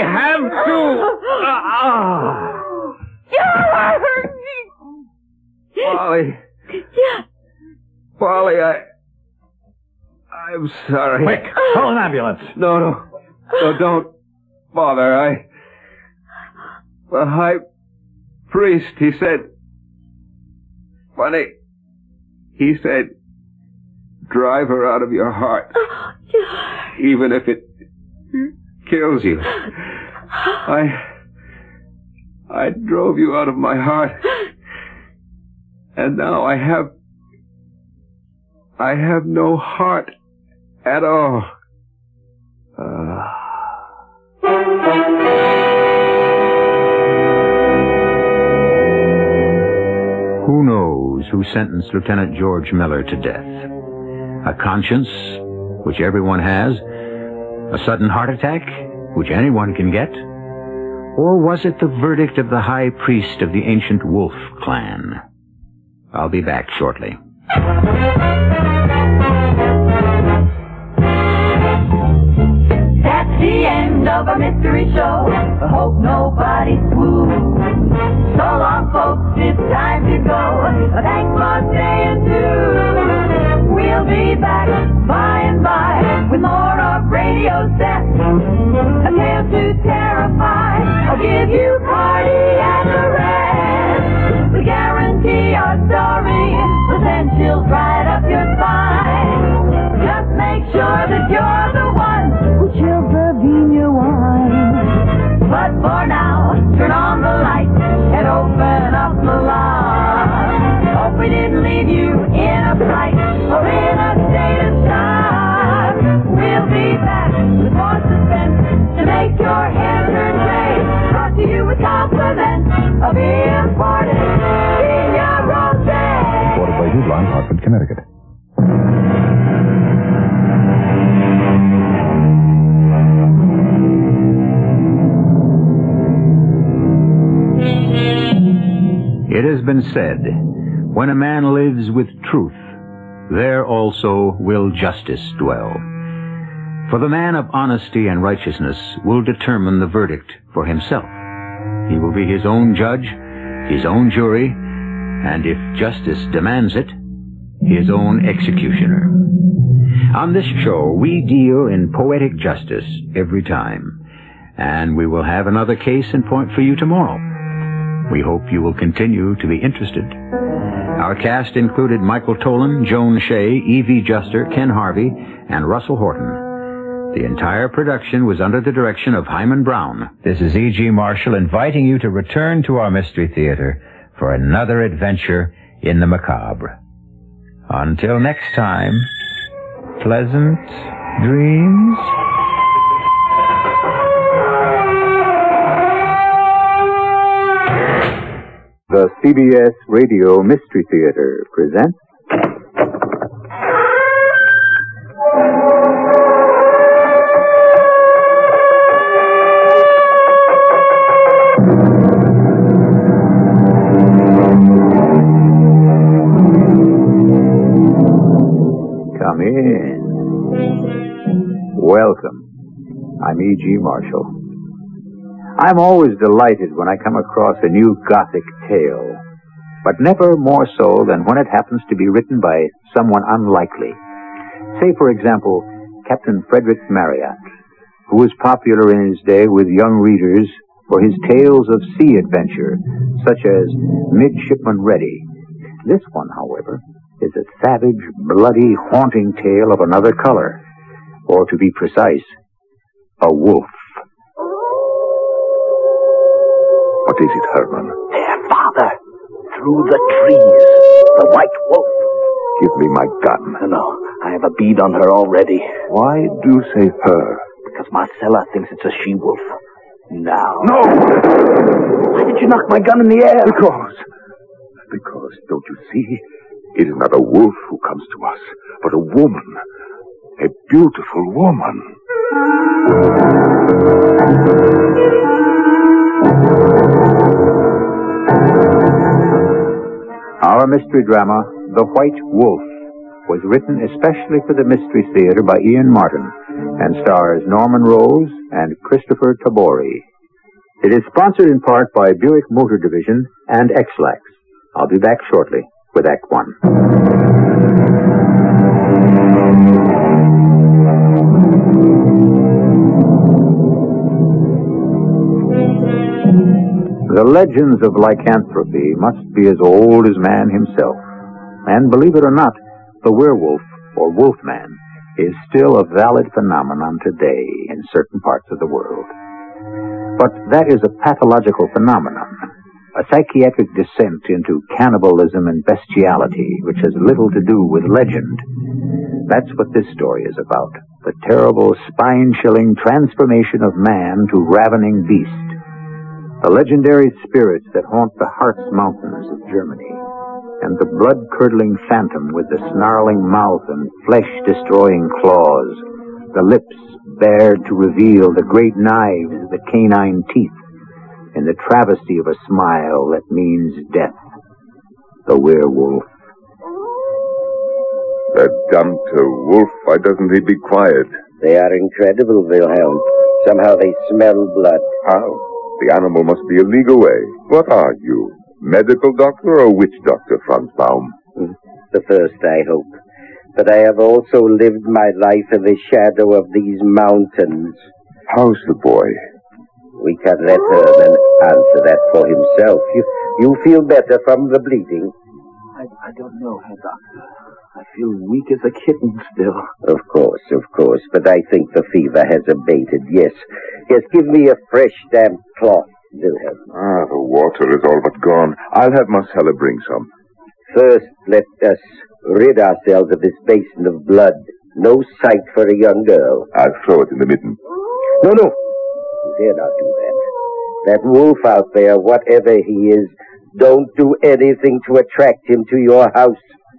Polly. Polly, I'm sorry. Quick, call an ambulance. No, don't bother. The high priest, he said, funny, he said, drive her out of your heart. Even if it kills you. I drove you out of my heart. And now I have no heart at all. Who knows who sentenced Lieutenant George Miller to death? A conscience, which everyone has? A sudden heart attack, which anyone can get? Or was it the verdict of the high priest of the ancient Wolf Clan? I'll be back shortly. That's the end of our mystery show. I hope nobody swoons. So long, folks, it's time to go. Thanks for staying tuned. We'll be back by and by with more of Radio Set. A tale to terrify. I'll give you cardiac arrest. We guarantee our story will send chills right up your spine. Just make sure that you're the one who chills the Vina wine. But for now, turn on the lights. Connecticut. It has been said, when a man lives with truth, there also will justice dwell. For the man of honesty and righteousness will determine the verdict for himself. He will be his own judge, his own jury, and if justice demands it, his own executioner. On this show, we deal in poetic justice every time, and we will have another case in point for you tomorrow. We hope you will continue to be interested. Our cast included Michael Tolan, Joan Shea, Evie Juster, Ken Harvey, and Russell Horton. The entire production was under the direction of Hyman Brown. This is E.G. Marshall inviting you to return to our Mystery Theater for another adventure in the macabre. Until next time, pleasant dreams. The CBS Radio Mystery Theater presents Come in. Welcome. I'm E.G. Marshall. I'm always delighted when I come across a new Gothic tale, but never more so than when it happens to be written by someone unlikely. Say, for example, Captain Frederick Marryat, who was popular in his day with young readers for his tales of sea adventure, such as Midshipman Ready. This one, however, is a savage, bloody, haunting tale of another color, or to be precise, a wolf. What is it, Herman? There, Father. Through the trees. The white wolf. Give me my gun. No, I have a bead on her already. Why do you say her? Because Marcella thinks it's a she-wolf. Now. No! Why did you knock my gun in the air? Because, don't you see? It is not a wolf who comes to us, but a woman. A beautiful woman. Our mystery drama, The White Wolf, was written especially for the Mystery Theater by Ian Martin and stars Norman Rose and Christopher Tabori. It is sponsored in part by Buick Motor Division and X-Lax. I'll be back shortly with Act One. The legends of lycanthropy must be as old as man himself. And believe it or not, the werewolf, or wolfman, is still a valid phenomenon today in certain parts of the world. But that is a pathological phenomenon, a psychiatric descent into cannibalism and bestiality, which has little to do with legend. That's what this story is about, the terrible, spine-chilling transformation of man to ravening beast. The legendary spirits that haunt the Harz Mountains of Germany, and the blood-curdling phantom with the snarling mouth and flesh-destroying claws, the lips bared to reveal the great knives of the canine teeth, in the travesty of a smile that means death. The werewolf. That damned wolf, why doesn't he be quiet? They are incredible, Wilhelm. Somehow they smell blood. How? The animal must be a league away. What are you? Medical doctor or witch doctor, Franz Baum? The first, I hope. But I have also lived my life in the shadow of these mountains. How's the boy? We can let Herman answer that for himself. You feel better from the bleeding? I don't know, Herr Doctor. I feel weak as a kitten still. Of course. But I think the fever has abated, yes. Yes, give me a fresh, damp cloth, Wilhelm. The water is all but gone. I'll have Marcella bring some. First, let us rid ourselves of this basin of blood. No sight for a young girl. I'll throw it in the midden. No. You dare not do that. That wolf out there, whatever he is, don't do anything to attract him to your house.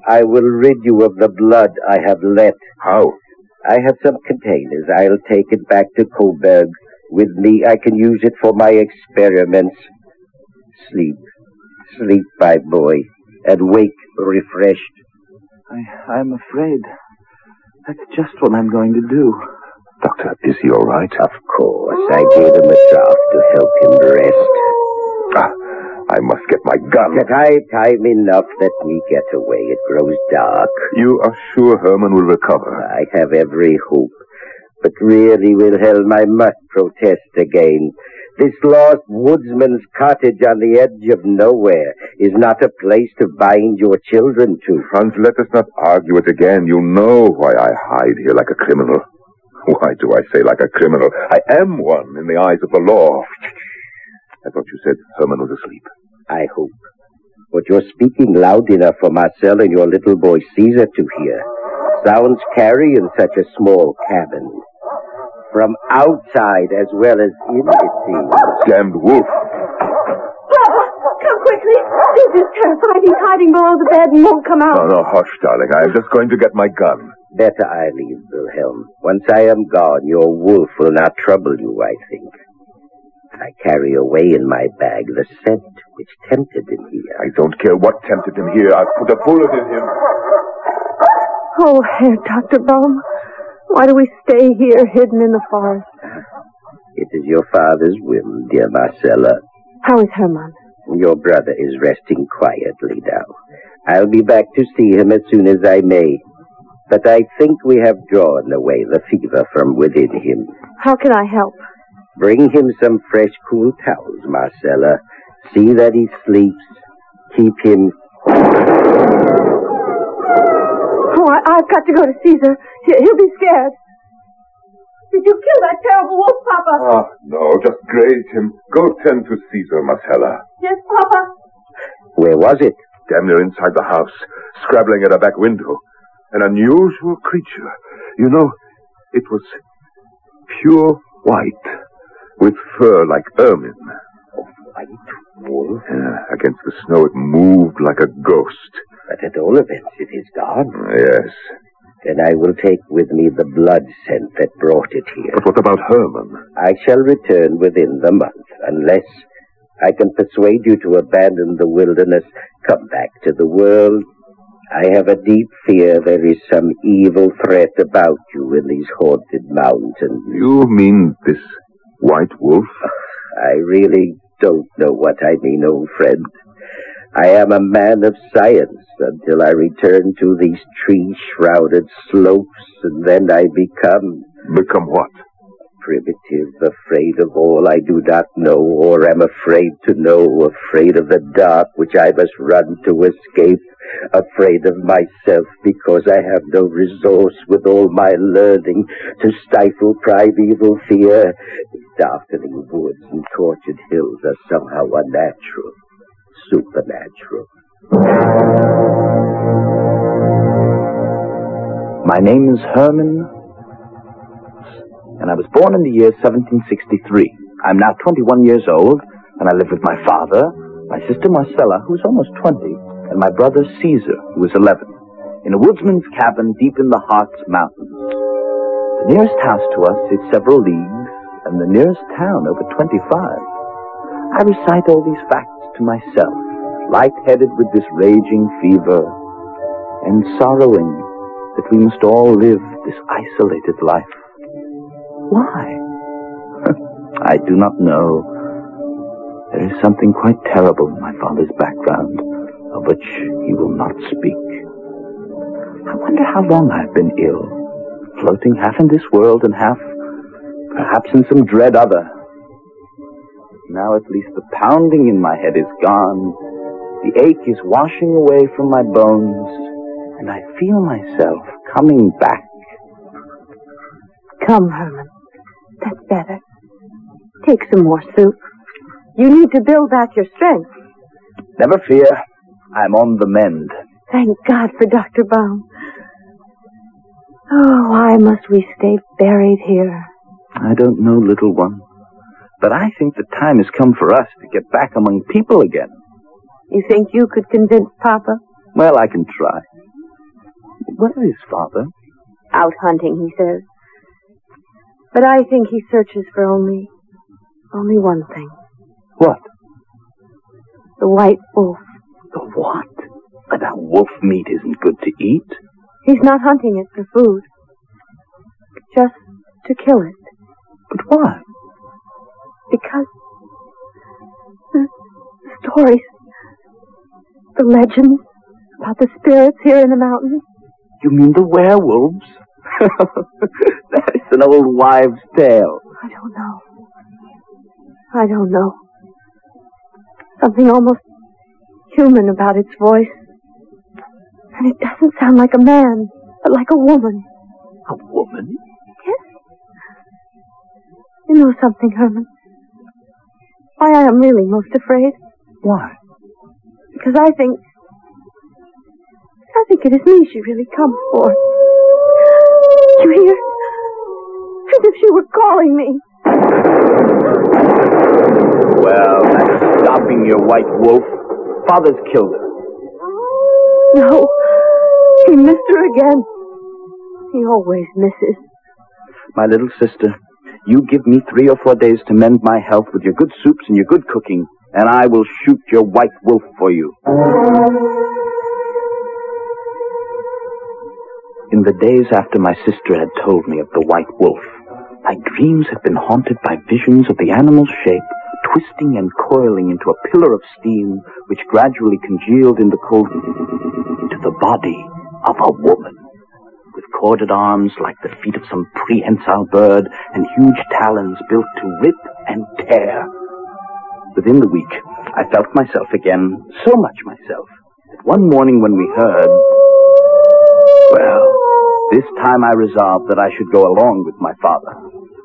I will rid you of the blood I have let. How? I have some containers. I'll take it back to Coburg. With me, I can use it for my experiments. Sleep. Sleep, my boy, and wake refreshed. I'm afraid that's just what I'm going to do. Doctor, is he all right? Of course. I gave him a draught to help him rest. I must get my gun. Time enough. Let me get away. It grows dark. You are sure Herman will recover? I have every hope. But really, Wilhelm, I must protest again. This lost woodsman's cottage on the edge of nowhere is not a place to bind your children to. Franz, let us not argue it again. You know why I hide here like a criminal. Why do I say like a criminal? I am one in the eyes of the law. I thought you said Herman was asleep. I hope. But you're speaking loud enough for Marcel and your little boy Caesar to hear. Sounds carry in such a small cabin. From outside as well as in, it seems. Damned wolf. Papa, come quickly. Caesar's terrified. He's hiding below the bed and won't come out. No, hush, darling. I am just going to get my gun. Better I leave, Wilhelm. Once I am gone, your wolf will not trouble you, I think. I carry away in my bag the scent which tempted him here. I don't care what tempted him here. I'll put a bullet in him. Oh, Herr Dr. Baum, why do we stay here hidden in the forest? It is your father's whim, dear Marcella. How is Herman? Your brother is resting quietly now. I'll be back to see him as soon as I may. But I think we have drawn away the fever from within him. How can I help? Bring him some fresh, cool towels, Marcella. See that he sleeps. Keep him... Oh, I've got to go to Caesar. He'll be scared. Did you kill that terrible wolf, Papa? Oh, no, just graze him. Go tend to Caesar, Marcella. Yes, Papa. Where was it? Damn near inside the house, scrabbling at a back window. An unusual creature. You know, it was pure white, with fur like ermine. White wolf? Against the snow, it moved like a ghost. But at all events, it is gone. Yes. Then I will take with me the blood scent that brought it here. But what about Herman? I shall return within the month, unless I can persuade you to abandon the wilderness, come back to the world. I have a deep fear there is some evil threat about you in these haunted mountains. You mean this white wolf? I really don't know what I mean, old friend. I am a man of science until I return to these tree-shrouded slopes, and then I become... Become what? Primitive, afraid of all I do not know, or am afraid to know, afraid of the dark which I must run to escape, afraid of myself because I have no resource with all my learning to stifle primeval fear. Darkening woods and tortured hills are somehow unnatural, supernatural. My name is Herman, and I was born in the year 1763. I'm now 21 years old, and I live with my father, my sister Marcella, who's almost 20, and my brother Caesar, who is 11, in a woodsman's cabin deep in the Harz Mountains. The nearest house to us is several leagues, and the nearest town over 25. I recite all these facts to myself, light-headed with this raging fever, and sorrowing that we must all live this isolated life. Why? I do not know. There is something quite terrible in my father's background, of which he will not speak. I wonder how long I've been ill, floating half in this world and half, perhaps in some dread other. Now at least the pounding in my head is gone, the ache is washing away from my bones, and I feel myself coming back. Come, Herman. That's better. Take some more soup. You need to build back your strength. Never fear. I'm on the mend. Thank God for Dr. Baum. Oh, why must we stay buried here? I don't know, little one. But I think the time has come for us to get back among people again. You think you could convince Papa? Well, I can try. Where is Father? Out hunting, he says. But I think he searches for only one thing. What? The white wolf. The what? That wolf meat isn't good to eat. He's not hunting it for food. Just to kill it. But why? Because the stories, the legends about the spirits here in the mountains. You mean the werewolves? That's an old wives' tale. I don't know. Something almost human about its voice. And it doesn't sound like a man, but like a woman. A woman? Yes. You know something, Herman? Why I am really most afraid? Why? Because I think it is me she really comes for. You hear? As if she were calling me. Well, that's stopping your white wolf. Father's killed her. No. He missed her again. He always misses. My little sister, you give me 3 or 4 days to mend my health with your good soups and your good cooking, and I will shoot your white wolf for you. In the days after my sister had told me of the white wolf, my dreams had been haunted by visions of the animal's shape, twisting and coiling into a pillar of steam, which gradually congealed into the body of a woman, with corded arms like the feet of some prehensile bird, and huge talons built to rip and tear. Within the week, I felt myself again, so much myself, that one morning when we heard... Well, this time I resolved that I should go along with my father.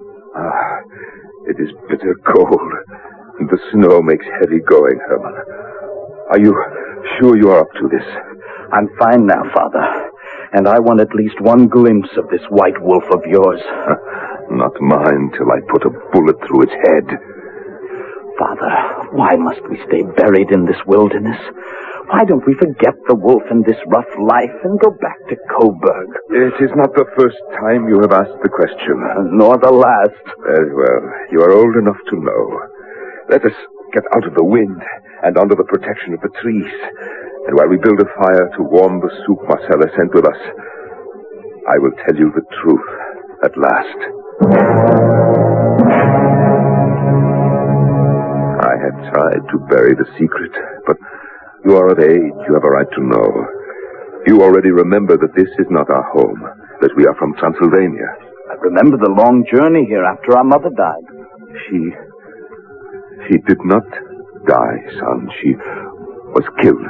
It is bitter cold, and the snow makes heavy going, Herman. Are you sure you are up to this? I'm fine now, Father, and I want at least one glimpse of this white wolf of yours. Not mine till I put a bullet through its head. Father, why must we stay buried in this wilderness? Why don't we forget the wolf and this rough life and go back to Coburg? It is not the first time you have asked the question. Nor the last. Very well. You are old enough to know. Let us get out of the wind and under the protection of the trees. And while we build a fire to warm the soup Marcella sent with us, I will tell you the truth at last. I had tried to bury the secret, but you are of age, you have a right to know. You already remember that this is not our home, that we are from Transylvania. I remember the long journey here after our mother died. She did not die, son. She was killed.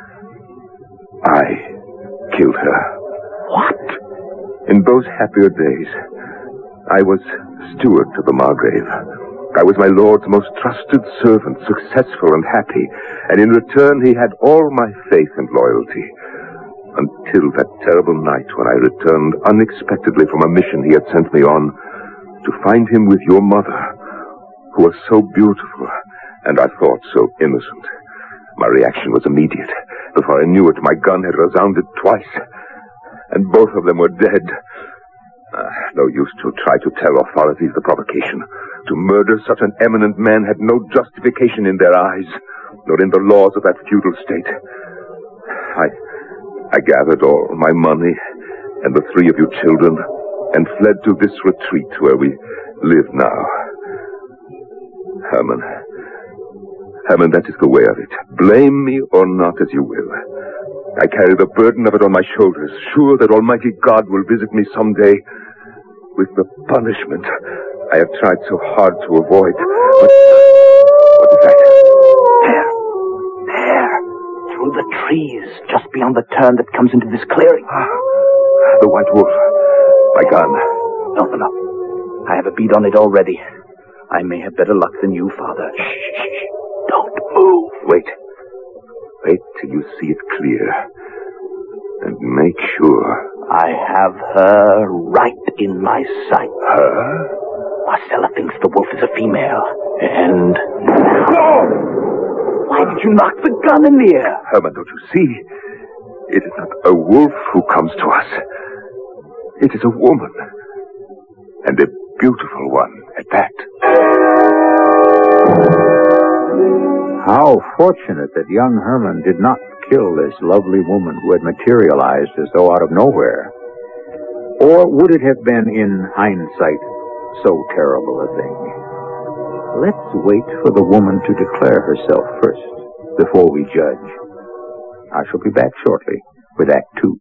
I killed her. What? In those happier days, I was steward to the Margrave. I was my lord's most trusted servant, successful and happy, and in return he had all my faith and loyalty. Until that terrible night when I returned unexpectedly from a mission he had sent me on, to find him with your mother, who was so beautiful, and I thought so innocent. My reaction was immediate. Before I knew it, my gun had resounded twice, and both of them were dead. No use to try to tell authorities the provocation. To murder such an eminent man had no justification in their eyes, nor in the laws of that feudal state. I gathered all my money and the 3 of you children and fled to this retreat where we live now. Herman, that is the way of it. Blame me or not as you will. I carry the burden of it on my shoulders, sure that Almighty God will visit me someday with the punishment I have tried so hard to avoid. But what is that? There, through the trees, just beyond the turn that comes into this clearing. The white wolf. My gun. No. I have a bead on it already. I may have better luck than you, Father. Shh. Don't move. Wait till you see it clear. And make sure. I have her right in my sight. Her? Marcella thinks the wolf is a female. And now... No! Why did you knock the gun in the air? Herman, don't you see? It is not a wolf who comes to us. It is a woman. And a beautiful one at that. How fortunate that young Herman did not kill this lovely woman who had materialized as though out of nowhere. Or would it have been, in hindsight, so terrible a thing? Let's wait for the woman to declare herself first, before we judge. I shall be back shortly with Act 2.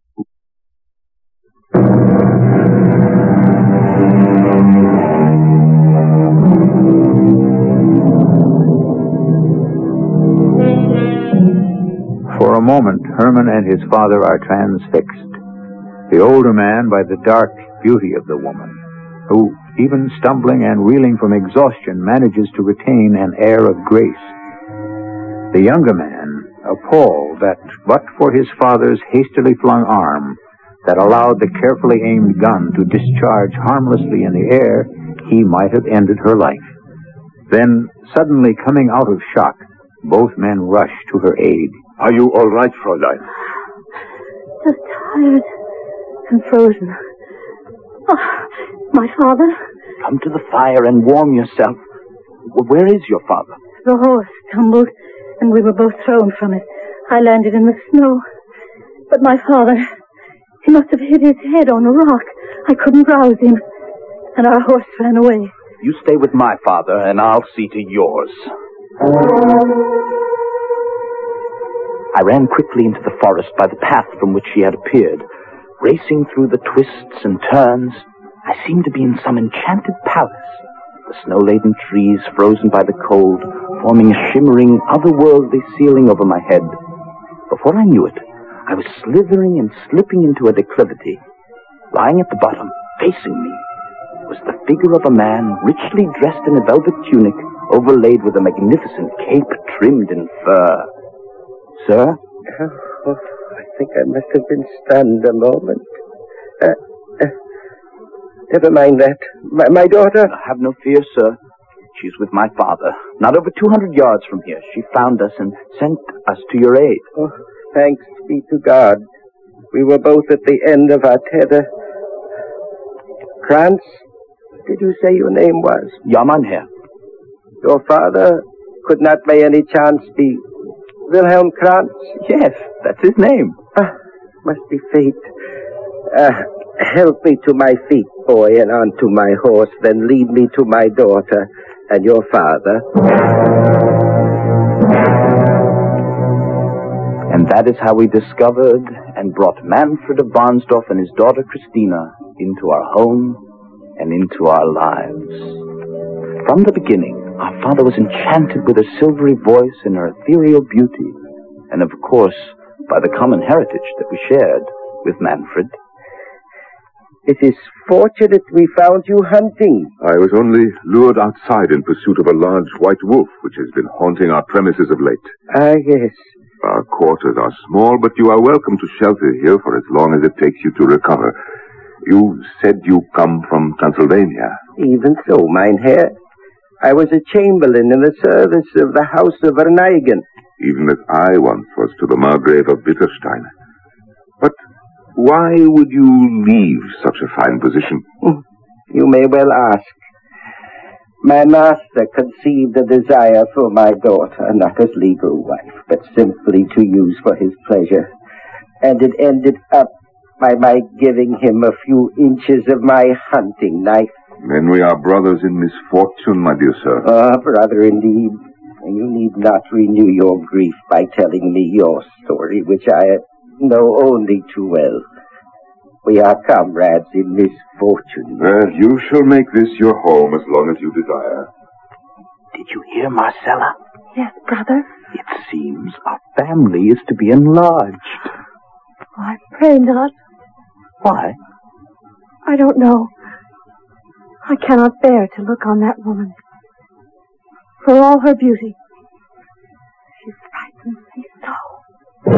For a moment, Herman and his father are transfixed. The older man by the dark beauty of the woman, who, even stumbling and reeling from exhaustion, manages to retain an air of grace. The younger man, appalled that, but for his father's hastily flung arm that allowed the carefully aimed gun to discharge harmlessly in the air, he might have ended her life. Then, suddenly coming out of shock, both men rush to her aid. Are you all right, Fräulein? Just tired and frozen. Oh, my father? Come to the fire and warm yourself. Where is your father? The horse tumbled, and we were both thrown from it. I landed in the snow. But my father, he must have hit his head on a rock. I couldn't rouse him, and our horse ran away. You stay with my father, and I'll see to yours. I ran quickly into the forest by the path from which she had appeared. Racing through the twists and turns, I seemed to be in some enchanted palace. The snow-laden trees, frozen by the cold, forming a shimmering, otherworldly ceiling over my head. Before I knew it, I was slithering and slipping into a declivity. Lying at the bottom, facing me, was the figure of a man richly dressed in a velvet tunic, overlaid with a magnificent cape trimmed in fur. Sir? Oh, I think I must have been stunned a moment. Never mind that. My daughter? Have no fear, sir. She's with my father. Not over 200 yards from here. She found us and sent us to your aid. Oh, thanks be to God. We were both at the end of our tether. Krantz, did you say your name was? Yamanher. Your father could not by any chance be Wilhelm Krantz? Yes, that's his name. Must be fate. Help me to my feet, boy, and onto my horse, then lead me to my daughter and your father. And that is how we discovered and brought Manfred of Barnsdorf and his daughter Christina into our home and into our lives. From the beginning, our father was enchanted with her silvery voice and her ethereal beauty, and of course, by the common heritage that we shared with Manfred. It is fortunate we found you hunting. I was only lured outside in pursuit of a large white wolf which has been haunting our premises of late. Ah, yes. Our quarters are small, but you are welcome to shelter here for as long as it takes you to recover. You said you come from Transylvania. Even so, mein Herr. I was a chamberlain in the service of the House of Verneigen. Even as I once was to the Margrave of Bitterstein. But why would you leave such a fine position? You may well ask. My master conceived a desire for my daughter, not as legal wife, but simply to use for his pleasure. And it ended up by my giving him a few inches of my hunting knife. Then we are brothers in misfortune, my dear sir. Ah, brother, indeed. You need not renew your grief by telling me your story, which I know only too well. We are comrades in misfortune. Well, you shall make this your home as long as you desire. Did you hear, Marcella? Yes, brother. It seems our family is to be enlarged. Oh, I pray not. Why? I don't know. I cannot bear to look on that woman. For all her beauty, she frightens me so.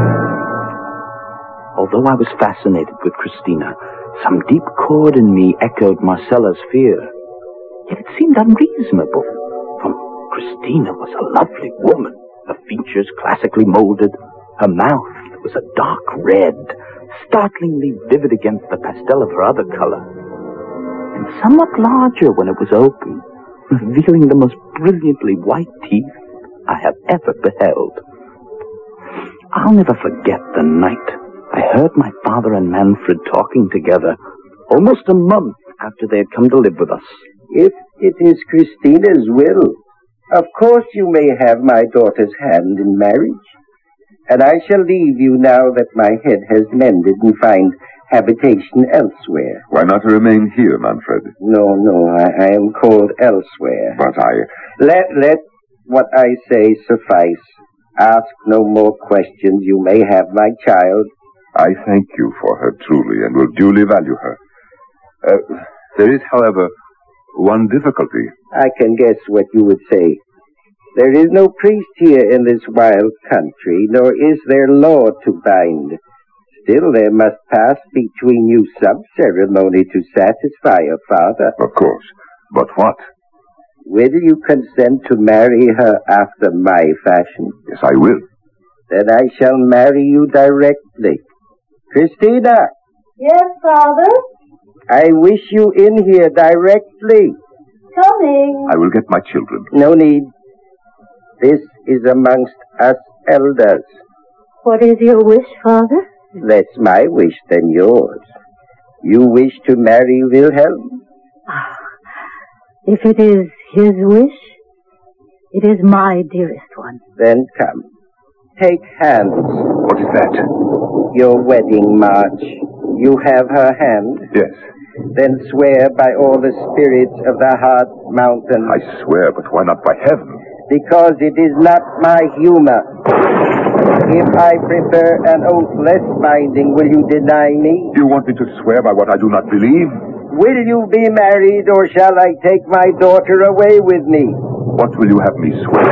Although I was fascinated with Christina, some deep chord in me echoed Marcella's fear. Yet it seemed unreasonable, for Christina was a lovely woman, her features classically molded, her mouth was a dark red, startlingly vivid against the pastel of her other color, and somewhat larger when it was open, revealing the most brilliantly white teeth I have ever beheld. I'll never forget the night I heard my father and Manfred talking together almost a month after they had come to live with us. If it is Christina's will, of course you may have my daughter's hand in marriage. And I shall leave you now that my head has mended and find habitation elsewhere. Why not remain here, Manfred? No, I am called elsewhere. But Let what I say suffice. Ask no more questions. You may have my child. I thank you for her truly, and will duly value her. There is, however, one difficulty. I can guess what you would say. There is no priest here in this wild country, nor is there law to bind. Still, there must pass between you some ceremony to satisfy your father. Of course. But what? Will you consent to marry her after my fashion? Yes, I will. Then I shall marry you directly. Christina! Yes, Father? I wish you in here directly. Coming. I will get my children. No need. This is amongst us elders. What is your wish, Father? Less my wish than yours. You wish to marry Wilhelm? If it is his wish, it is my dearest one. Then come. Take hands. What is that? Your wedding march. You have her hand? Yes. Then swear by all the spirits of the Hard Mountain. I swear, but why not by heaven? Because it is not my humor. If I prefer an oath less binding, will you deny me? You want me to swear by what I do not believe? Will you be married, or shall I take my daughter away with me? What will you have me swear?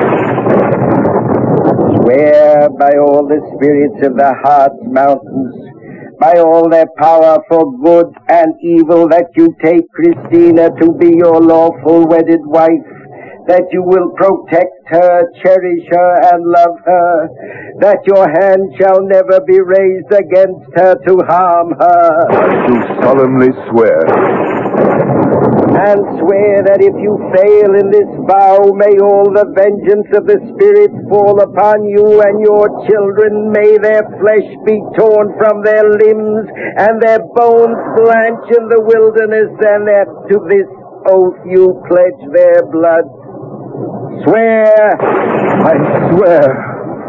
Swear by all the spirits of the Hard Mountains, by all their power for good and evil, that you take Christina to be your lawful wedded wife, that you will protect her, cherish her, and love her, that your hand shall never be raised against her to harm her. I do solemnly swear. And swear that if you fail in this vow, may all the vengeance of the Spirit fall upon you and your children. May their flesh be torn from their limbs and their bones blanch in the wilderness, and that to this oath you pledge their blood. Swear! I swear.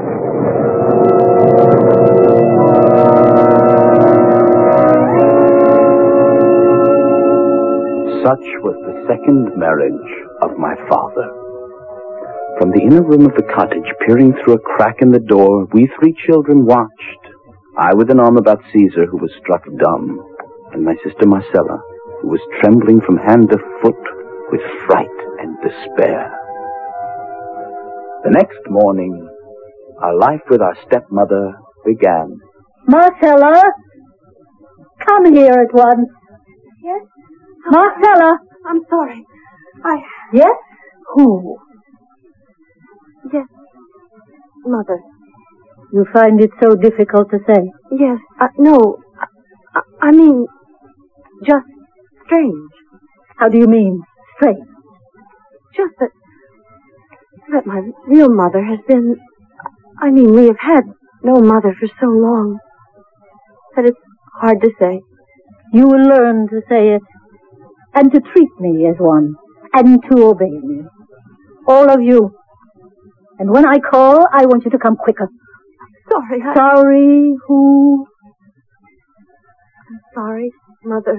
Such was the second marriage of my father. From the inner room of the cottage, peering through a crack in the door, we three children watched. I with an arm about Caesar, who was struck dumb, and my sister Marcella, who was trembling from hand to foot with fright and despair. The next morning, our life with our stepmother began. Marcella, come here at once. Yes? Marcella! I'm sorry. Yes? Who? Yes. Mother. You find it so difficult to say? Yes. No. I mean, just strange. How do you mean, strange? Just that my real mother has been... I mean, we have had no mother for so long that it's hard to say. You will learn to say it, and to treat me as one, and to obey me. All of you. And when I call, I want you to come quicker. Sorry, Sorry, who? I'm sorry, Mother.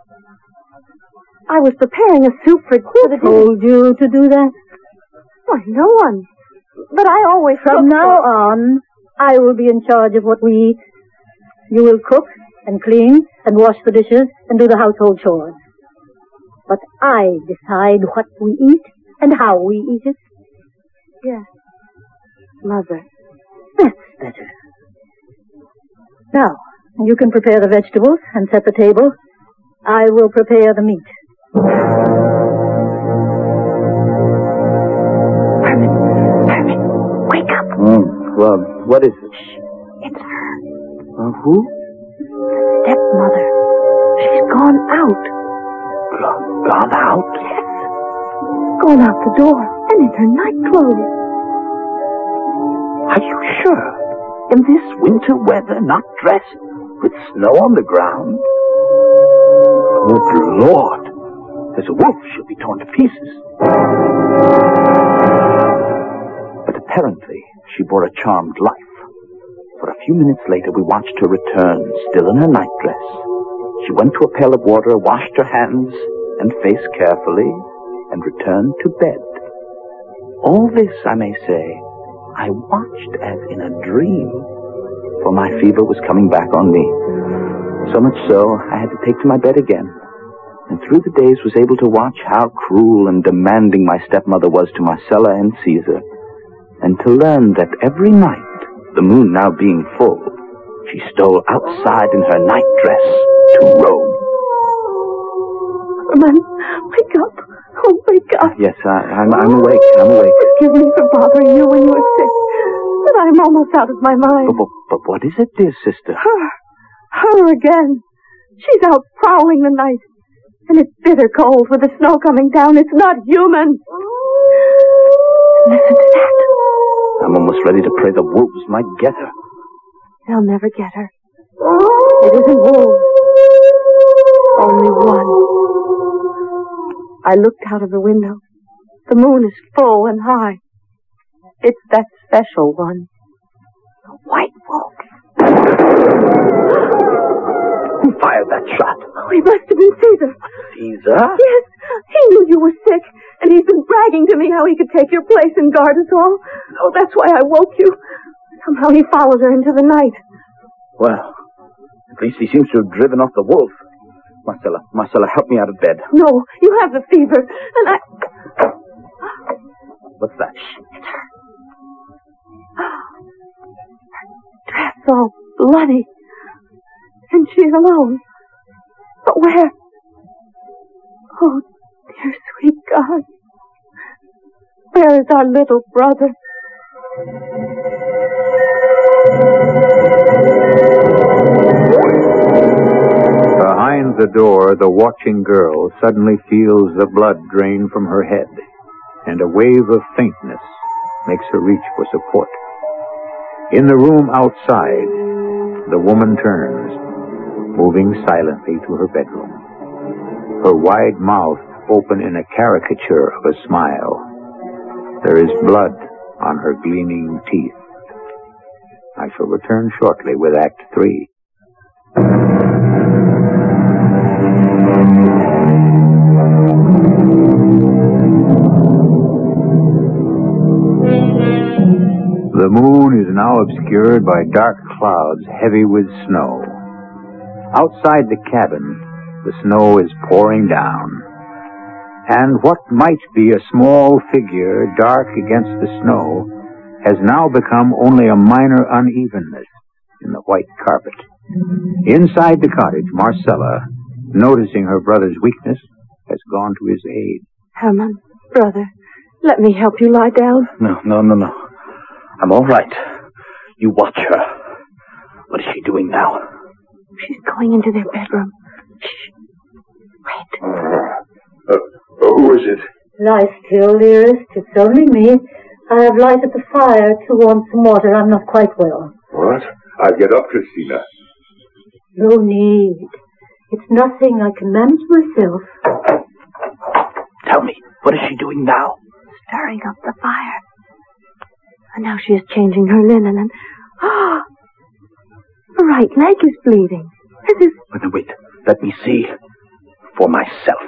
I was preparing a soup for... Who told you to do that? Why, no one. But I always... From now on, I will be in charge of what we eat. You will cook and clean and wash the dishes and do the household chores. But I decide what we eat and how we eat it. Yes, Mother. That's better. Now, you can prepare the vegetables and set the table. I will prepare the meat. Herman, wake up. Well, what is it? It's her. Who? Stepmother. She's gone out. Gone out? Yes. Gone out the door and in her nightclothes. Are you sure? In this winter weather, not dressed, with snow on the ground? Good Lord! There's a wolf, she'll be torn to pieces. But apparently, she bore a charmed life. For a few minutes later, we watched her return, still in her nightdress. She went to a pail of water, washed her hands and face carefully, and returned to bed. All this, I may say, I watched as in a dream, for my fever was coming back on me. So much so, I had to take to my bed again, and through the days was able to watch how cruel and demanding my stepmother was to Marcella and Caesar, and to learn that every night, the moon now being full, she stole outside in her nightdress to roam. Herman, wake up. Oh, wake up. Yes, I'm awake. I'm awake. Forgive me for bothering you when you were sick, but I'm almost out of my mind. But what is it, dear sister? Her again. She's out prowling the night, and it's bitter cold with the snow coming down. It's not human. Listen to that. I'm almost ready to pray the wolves might get her. They'll never get her. It isn't wolves. Only one. I looked out of the window. The moon is full and high. It's that special one. The white wolf. Who fired that shot? Oh, he must have been Caesar. Caesar? Yes. He knew you were sick, and he's been bragging to me how he could take your place and guard us all. Oh, that's why I woke you. Somehow he followed her into the night. Well, at least he seems to have driven off the wolf. Marcella, help me out of bed. No, you have the fever, and I... What's that? It's her. Her dress all bloody. And she's alone. But where? Oh, dear sweet God. Where is our little brother? Behind the door, the watching girl suddenly feels the blood drain from her head, and a wave of faintness makes her reach for support. In the room outside, the woman turns, moving silently to her bedroom, her wide mouth open in a caricature of a smile. There is blood on her gleaming teeth. I shall return shortly with Act 3. The moon is now obscured by dark clouds heavy with snow. Outside the cabin, the snow is pouring down, and what might be a small figure dark against the snow has now become only a minor unevenness in the white carpet. Inside the cottage, Marcella, noticing her brother's weakness, has gone to his aid. Herman, brother, let me help you lie down. No. I'm all right. You watch her. What is she doing now? She's going into their bedroom. Shh. Wait. Who is it? Lie still, dearest. It's only me. I have lighted the fire to warm some water. I'm not quite well. What? I'll get up, Christina. No need. It's nothing. I can manage myself. Tell me, what is she doing now? Stirring up the fire. And now she is changing her linen and... her right leg is bleeding. As if... Wait. Let me see. For myself.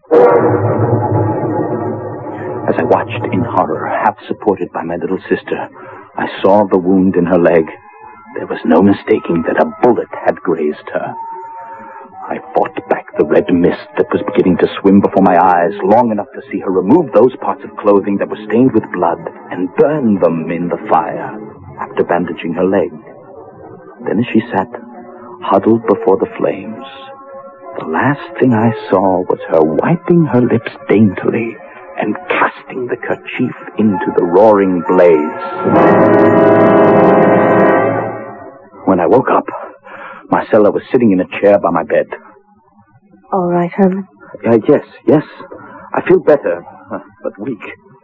As I watched in horror, half supported by my little sister, I saw the wound in her leg. There was no mistaking that a bullet had grazed her. I fought back the red mist that was beginning to swim before my eyes, long enough to see her remove those parts of clothing that were stained with blood and burn them in the fire after bandaging her leg. Then as she sat, huddled before the flames, the last thing I saw was her wiping her lips daintily and casting the kerchief into the roaring blaze. When I woke up. Marcella was sitting in a chair by my bed. All right, Herman. Yes. I feel better, but weak.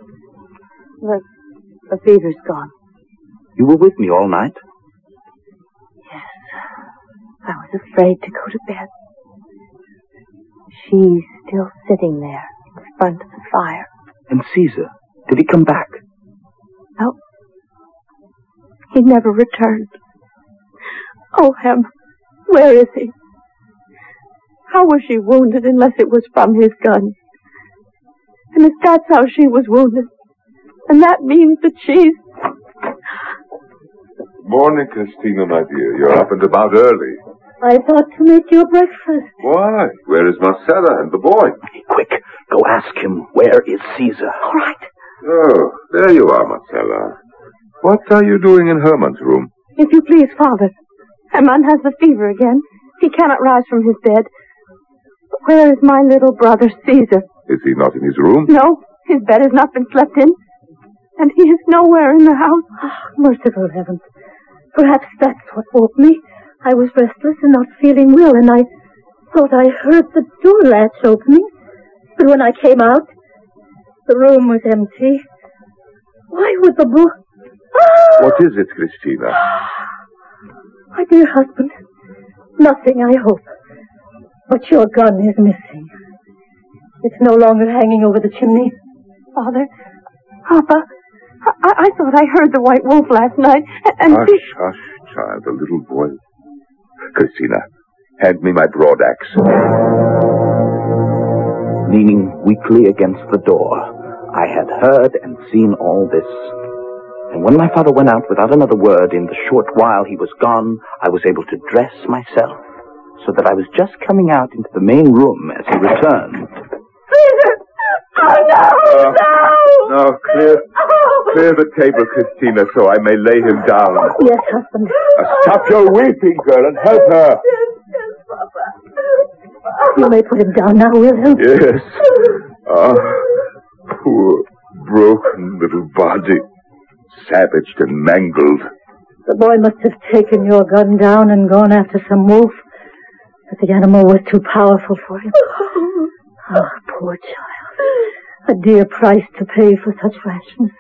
The fever's gone. You were with me all night? Yes. I was afraid to go to bed. She's still sitting there in front of the fire. And Caesar, did he come back? No. He never returned. Oh, Hem, where is he? How was she wounded unless it was from his gun? And if that's how she was wounded, and that means that she's... Morning, Christina, my dear. You're up and about early. I thought to make your breakfast. Why? Where is Marcella and the boy? Quick, go ask him, where is Caesar? All right. Oh, there you are, Marcella. What are you doing in Herman's room? If you please, Father. Herman has the fever again. He cannot rise from his bed. But where is my little brother, Caesar? Is he not in his room? No, his bed has not been slept in. And he is nowhere in the house. Oh, merciful heavens. Perhaps that's what woke me. I was restless and not feeling well, and I thought I heard the door latch opening. But when I came out, the room was empty. Why would the boy... What is it, Christina? My dear husband, nothing, I hope. But your gun is missing. It's no longer hanging over the chimney. Father, Papa, I thought I heard the white wolf last night, and... Hush, child, the little boy. Christina, hand me my broad axe. Leaning weakly against the door, I had heard and seen all this. And when my father went out without another word, in the short while he was gone, I was able to dress myself, so that I was just coming out into the main room as he returned. Caesar! Oh, no! No, clear the table, Christina, so I may lay him down. Yes, husband. Stop your weeping, girl, and help her. Yes, Papa. You may put him down now, Wilhelm. Yes. Poor, broken little body. Savaged and mangled. The boy must have taken your gun down and gone after some wolf. But the animal was too powerful for him. Oh, poor child. A dear price to pay for such rashness.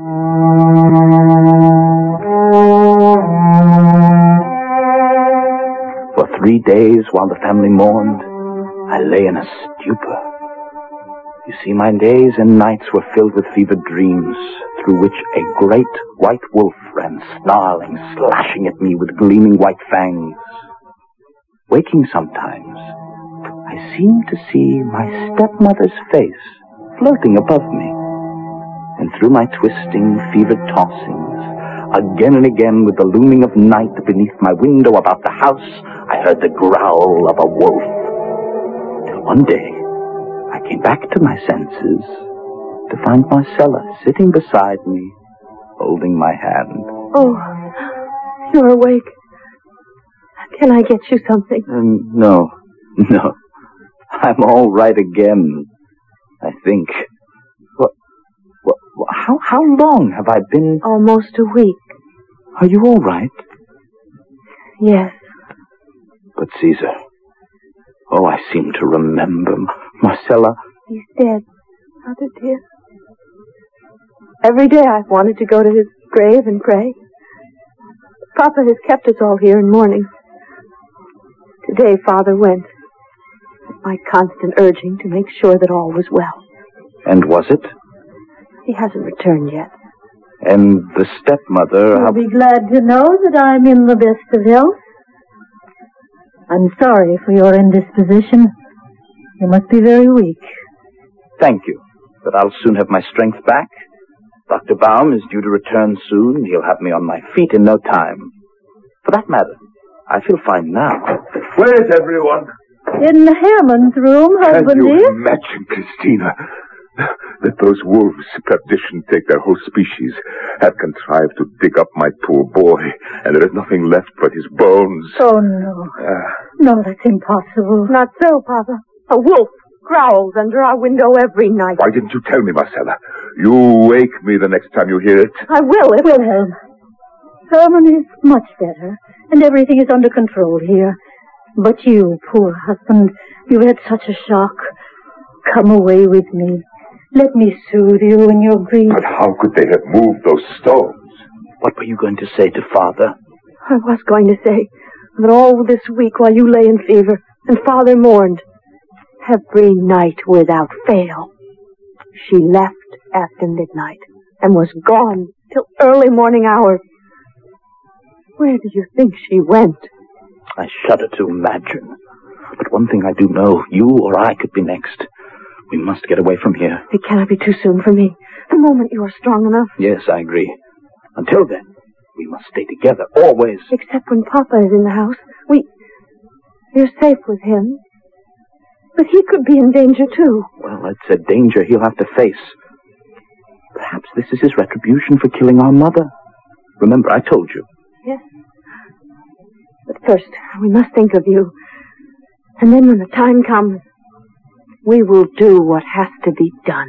For 3 days, while the family mourned, I lay in a stupor. You see, my days and nights were filled with fevered dreams, through which a great white wolf ran snarling, slashing at me with gleaming white fangs. Waking sometimes, I seemed to see my stepmother's face floating above me. And through my twisting, fevered tossings, again and again with the looming of night beneath my window about the house, I heard the growl of a wolf. Till one day, I came back to my senses to find Marcella sitting beside me, holding my hand. Oh, you're awake. Can I get you something? No. I'm all right again, I think. How long have I been... Almost a week. Are you all right? Yes. But Caesar... Oh, I seem to remember. Marcella... He's dead, Mother dear. Every day I've wanted to go to his grave and pray. Papa has kept us all here in mourning. Today Father went, at my constant urging to make sure that all was well. And was it? He hasn't returned yet. And the stepmother... You'll be glad to know that I'm in the best of health. I'm sorry for your indisposition. You must be very weak. Thank you, but I'll soon have my strength back. Dr. Baum is due to return soon. He'll have me on my feet in no time. For that matter, I feel fine now. Where is everyone? In Herman's room, husband Can you dear. imagine, Christina, that those wolves, perdition take their whole species, have contrived to dig up my poor boy, and there is nothing left but his bones? Oh, no. No, that's impossible. Not so, Papa. A wolf growls under our window every night. Why didn't you tell me, Marcella? You wake me the next time you hear it. I will, Wilhelm, Herman is much better, and everything is under control here. But you, poor husband, you've had such a shock. Come away with me. Let me soothe you in your grief. But how could they have moved those stones? What were you going to say to Father? I was going to say that all this week while you lay in fever and Father mourned, every night without fail, she left after midnight and was gone till early morning hours. Where do you think she went? I shudder to imagine. But one thing I do know, you or I could be next. We must get away from here. It cannot be too soon for me. The moment you are strong enough. Yes, I agree. Until then, we must stay together, always. Except when Papa is in the house. You're safe with him. But he could be in danger, too. Well, it's a danger he'll have to face. Perhaps this is his retribution for killing our mother. Remember, I told you. Yes. But first, we must think of you. And then when the time comes, we will do what has to be done.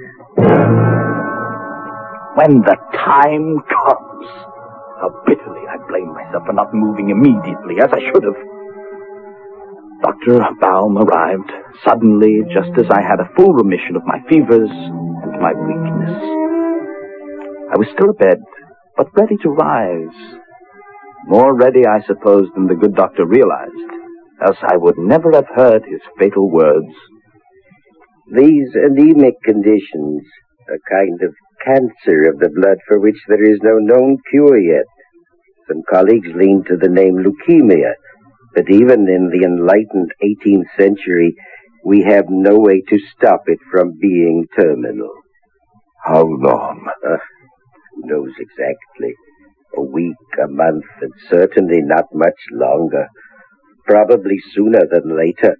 When the time comes. How bitterly I blame myself for not moving immediately, as I should have. Dr. Baum arrived, suddenly, just as I had a full remission of my fevers and my weakness. I was still abed, but ready to rise. More ready, I suppose, than the good doctor realized, else I would never have heard his fatal words. These anemic conditions, a kind of cancer of the blood for which there is no known cure yet. Some colleagues lean to the name leukemia, but even in the enlightened 18th century, we have no way to stop it from being terminal. How long? Who knows exactly? A week, a month, and certainly not much longer. Probably sooner than later.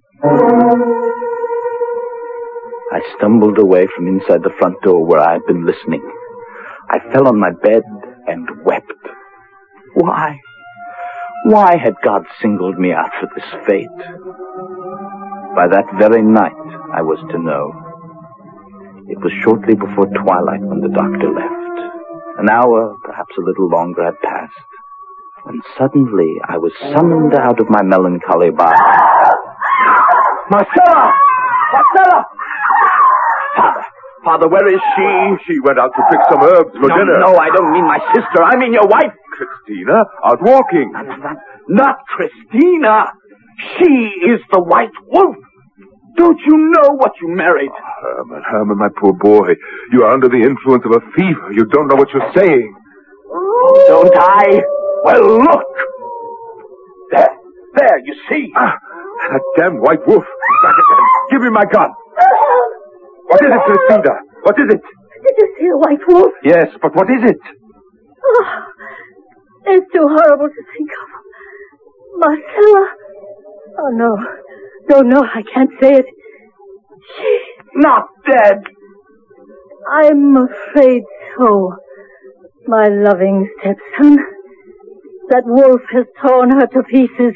I stumbled away from inside the front door where I had been listening. I fell on my bed and wept. Why? Why had God singled me out for this fate? By that very night, I was to know. It was shortly before twilight when the doctor left. An hour, perhaps a little longer, had passed, when suddenly I was summoned out of my melancholy by... Marcella! Marcella! Father, where is she? She went out to pick some herbs for dinner. No, I don't mean my sister. I mean your wife. Christina, out walking. Not Christina. She is the White Wolf. Don't you know what you married? Oh, Herman, my poor boy. You are under the influence of a fever. You don't know what you're saying. Don't I? Well, look. There, you see. That damn White Wolf. Give me my gun. What is it, Christina? What is it? Did you see a white wolf? Yes, but what is it? Oh, it's too horrible to think of. Marcella. Oh, no, I can't say it. She's not dead. I'm afraid so. My loving stepson. That wolf has torn her to pieces.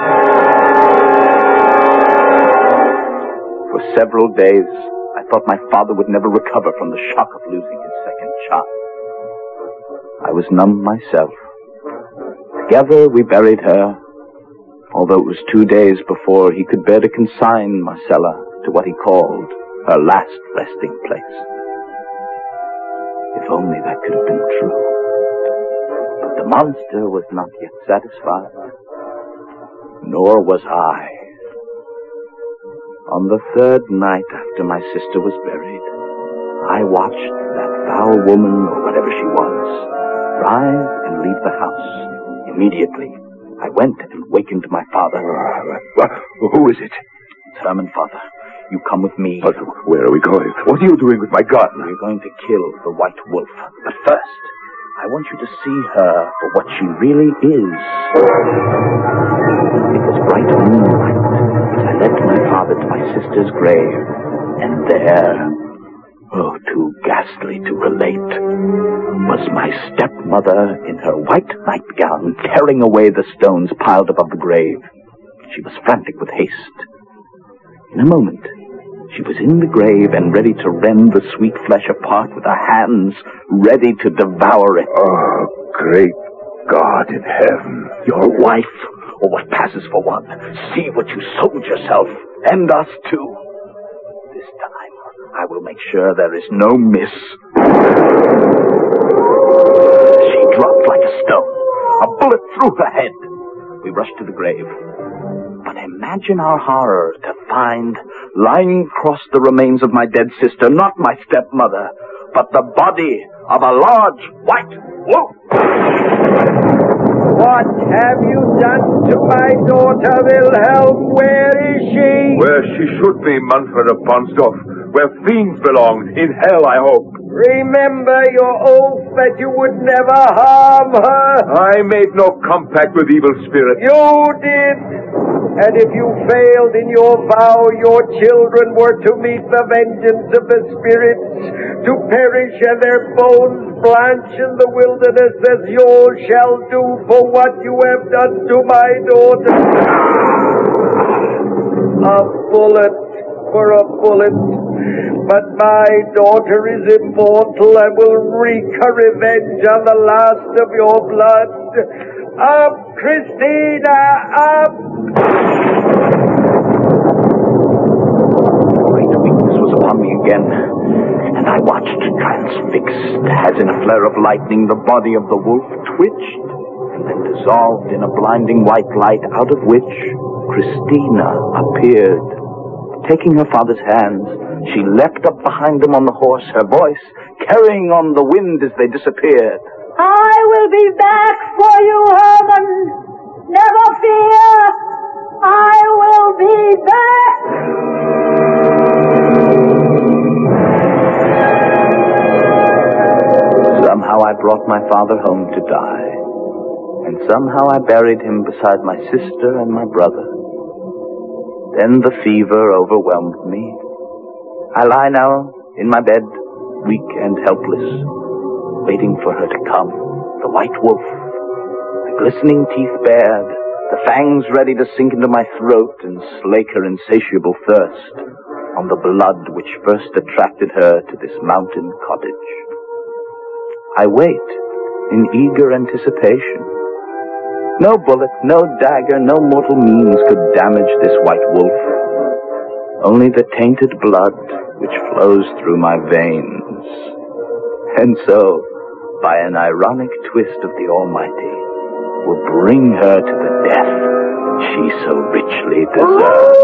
For several days, I thought my father would never recover from the shock of losing his second child. I was numb myself. Together we buried her, although it was 2 days before he could bear to consign Marcella to what he called her last resting place. If only that could have been true. But the monster was not yet satisfied, nor was I. On the third night after my sister was buried, I watched that foul woman, or whatever she was, rise and leave the house. Immediately, I went and wakened my father. Who is it? It's Herman, Father. You come with me. But where are we going? What are you doing with my gun? We're going to kill the White Wolf. But first, I want you to see her for what she really is. It was bright moonlight. I led my father to my sister's grave, and there, oh, too ghastly to relate, was my stepmother in her white nightgown tearing away the stones piled above the grave. She was frantic with haste. In a moment, she was in the grave and ready to rend the sweet flesh apart with her hands, ready to devour it. Oh, great God in heaven. Your wife, or what passes for one. See what you sold yourself, and us too. This time, I will make sure there is no miss. She dropped like a stone. A bullet through her head. We rushed to the grave. But imagine our horror to find, lying across the remains of my dead sister, not my stepmother, but the body of a large white wolf. What have you done to my daughter, Wilhelm? Where is she? Where she should be, Manfred of Ponsdorf. Where fiends belong. In hell, I hope. Remember your oath that you would never harm her. I made no compact with evil spirits. You did. And if you failed in your vow, your children were to meet the vengeance of the spirits, to perish and their bones blanch in the wilderness as yours shall do for what you have done to my daughter. A bullet for a bullet. But my daughter is immortal and will wreak her revenge on the last of your blood. Up, Christina, up! Great weakness was upon me again, and I watched transfixed, as in a flare of lightning the body of the wolf twitched, and then dissolved in a blinding white light, out of which Christina appeared. Taking her father's hands, she leapt up behind them on the horse, her voice carrying on the wind as they disappeared. I will be back for you, Herman. Never fear. I will be back. Somehow I brought my father home to die, and somehow I buried him beside my sister and my brother. Then the fever overwhelmed me. I lie now in my bed, weak and helpless, waiting for her to come, the white wolf, the glistening teeth bared, the fangs ready to sink into my throat and slake her insatiable thirst on the blood which first attracted her to this mountain cottage. I wait in eager anticipation. No bullet, no dagger, no mortal means could damage this white wolf. Only the tainted blood which flows through my veins. And so, by an ironic twist of the Almighty, will bring her to the death she so richly deserves.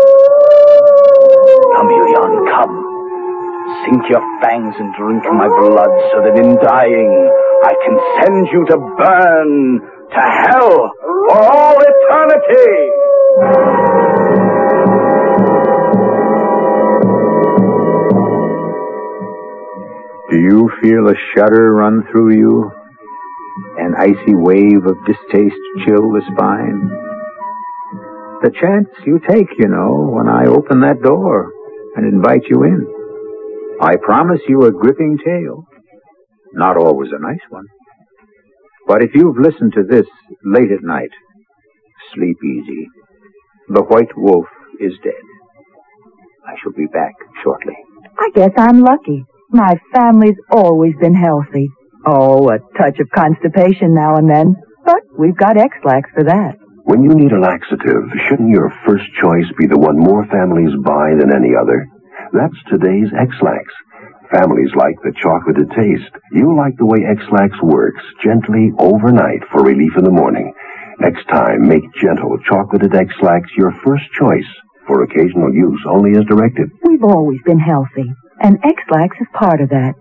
Come, Julian, come. Sink your fangs and drink my blood, so that in dying I can send you to burn to hell for all eternity! Do you feel a shudder run through you? An icy wave of distaste chill the spine? The chance you take, you know, when I open that door and invite you in. I promise you a gripping tale. Not always a nice one. But if you've listened to this late at night, sleep easy. The white wolf is dead. I shall be back shortly. I guess I'm lucky. My family's always been healthy. Oh, a touch of constipation now and then. But we've got X-Lax for that. When you need a laxative, shouldn't your first choice be the one more families buy than any other? That's today's X-Lax. Families like the chocolated taste. You'll like the way X-Lax works, gently overnight for relief in the morning. Next time, make gentle chocolated X-Lax your first choice for occasional use only as directed. We've always been healthy, and X-Lax is part of that.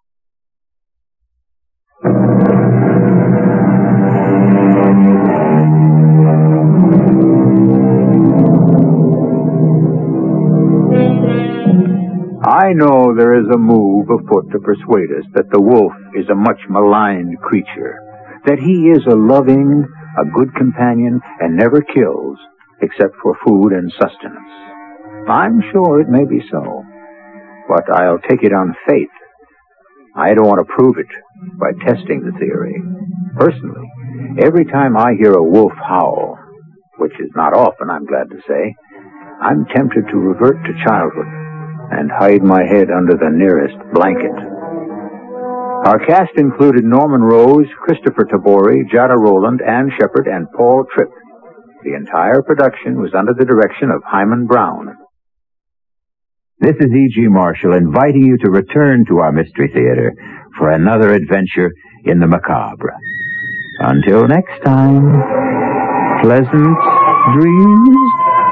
I know there is a move afoot to persuade us that the wolf is a much maligned creature, that he is a loving, a good companion, and never kills except for food and sustenance. I'm sure it may be so, but I'll take it on faith. I don't want to prove it by testing the theory. Personally, every time I hear a wolf howl, which is not often, I'm glad to say, I'm tempted to revert to childhood and hide my head under the nearest blanket. Our cast included Norman Rose, Christopher Tabori, Jada Rowland, Ann Shepard, and Paul Tripp. The entire production was under the direction of Hyman Brown. This is E.G. Marshall inviting you to return to our Mystery Theater for another adventure in the macabre. Until next time, pleasant dreams.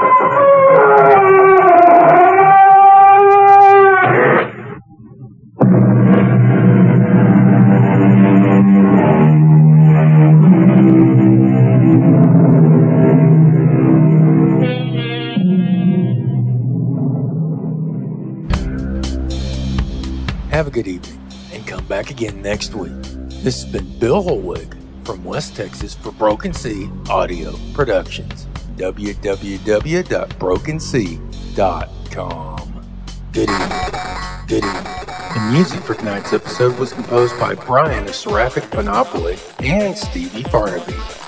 Have a good evening, and come back again next week. This has been Bill Holwig from West Texas for Broken Sea Audio Productions. www.brokensea.com. Good evening. Good evening. The music for tonight's episode was composed by Brian of Seraphic Panoply and Stevie Farnaby.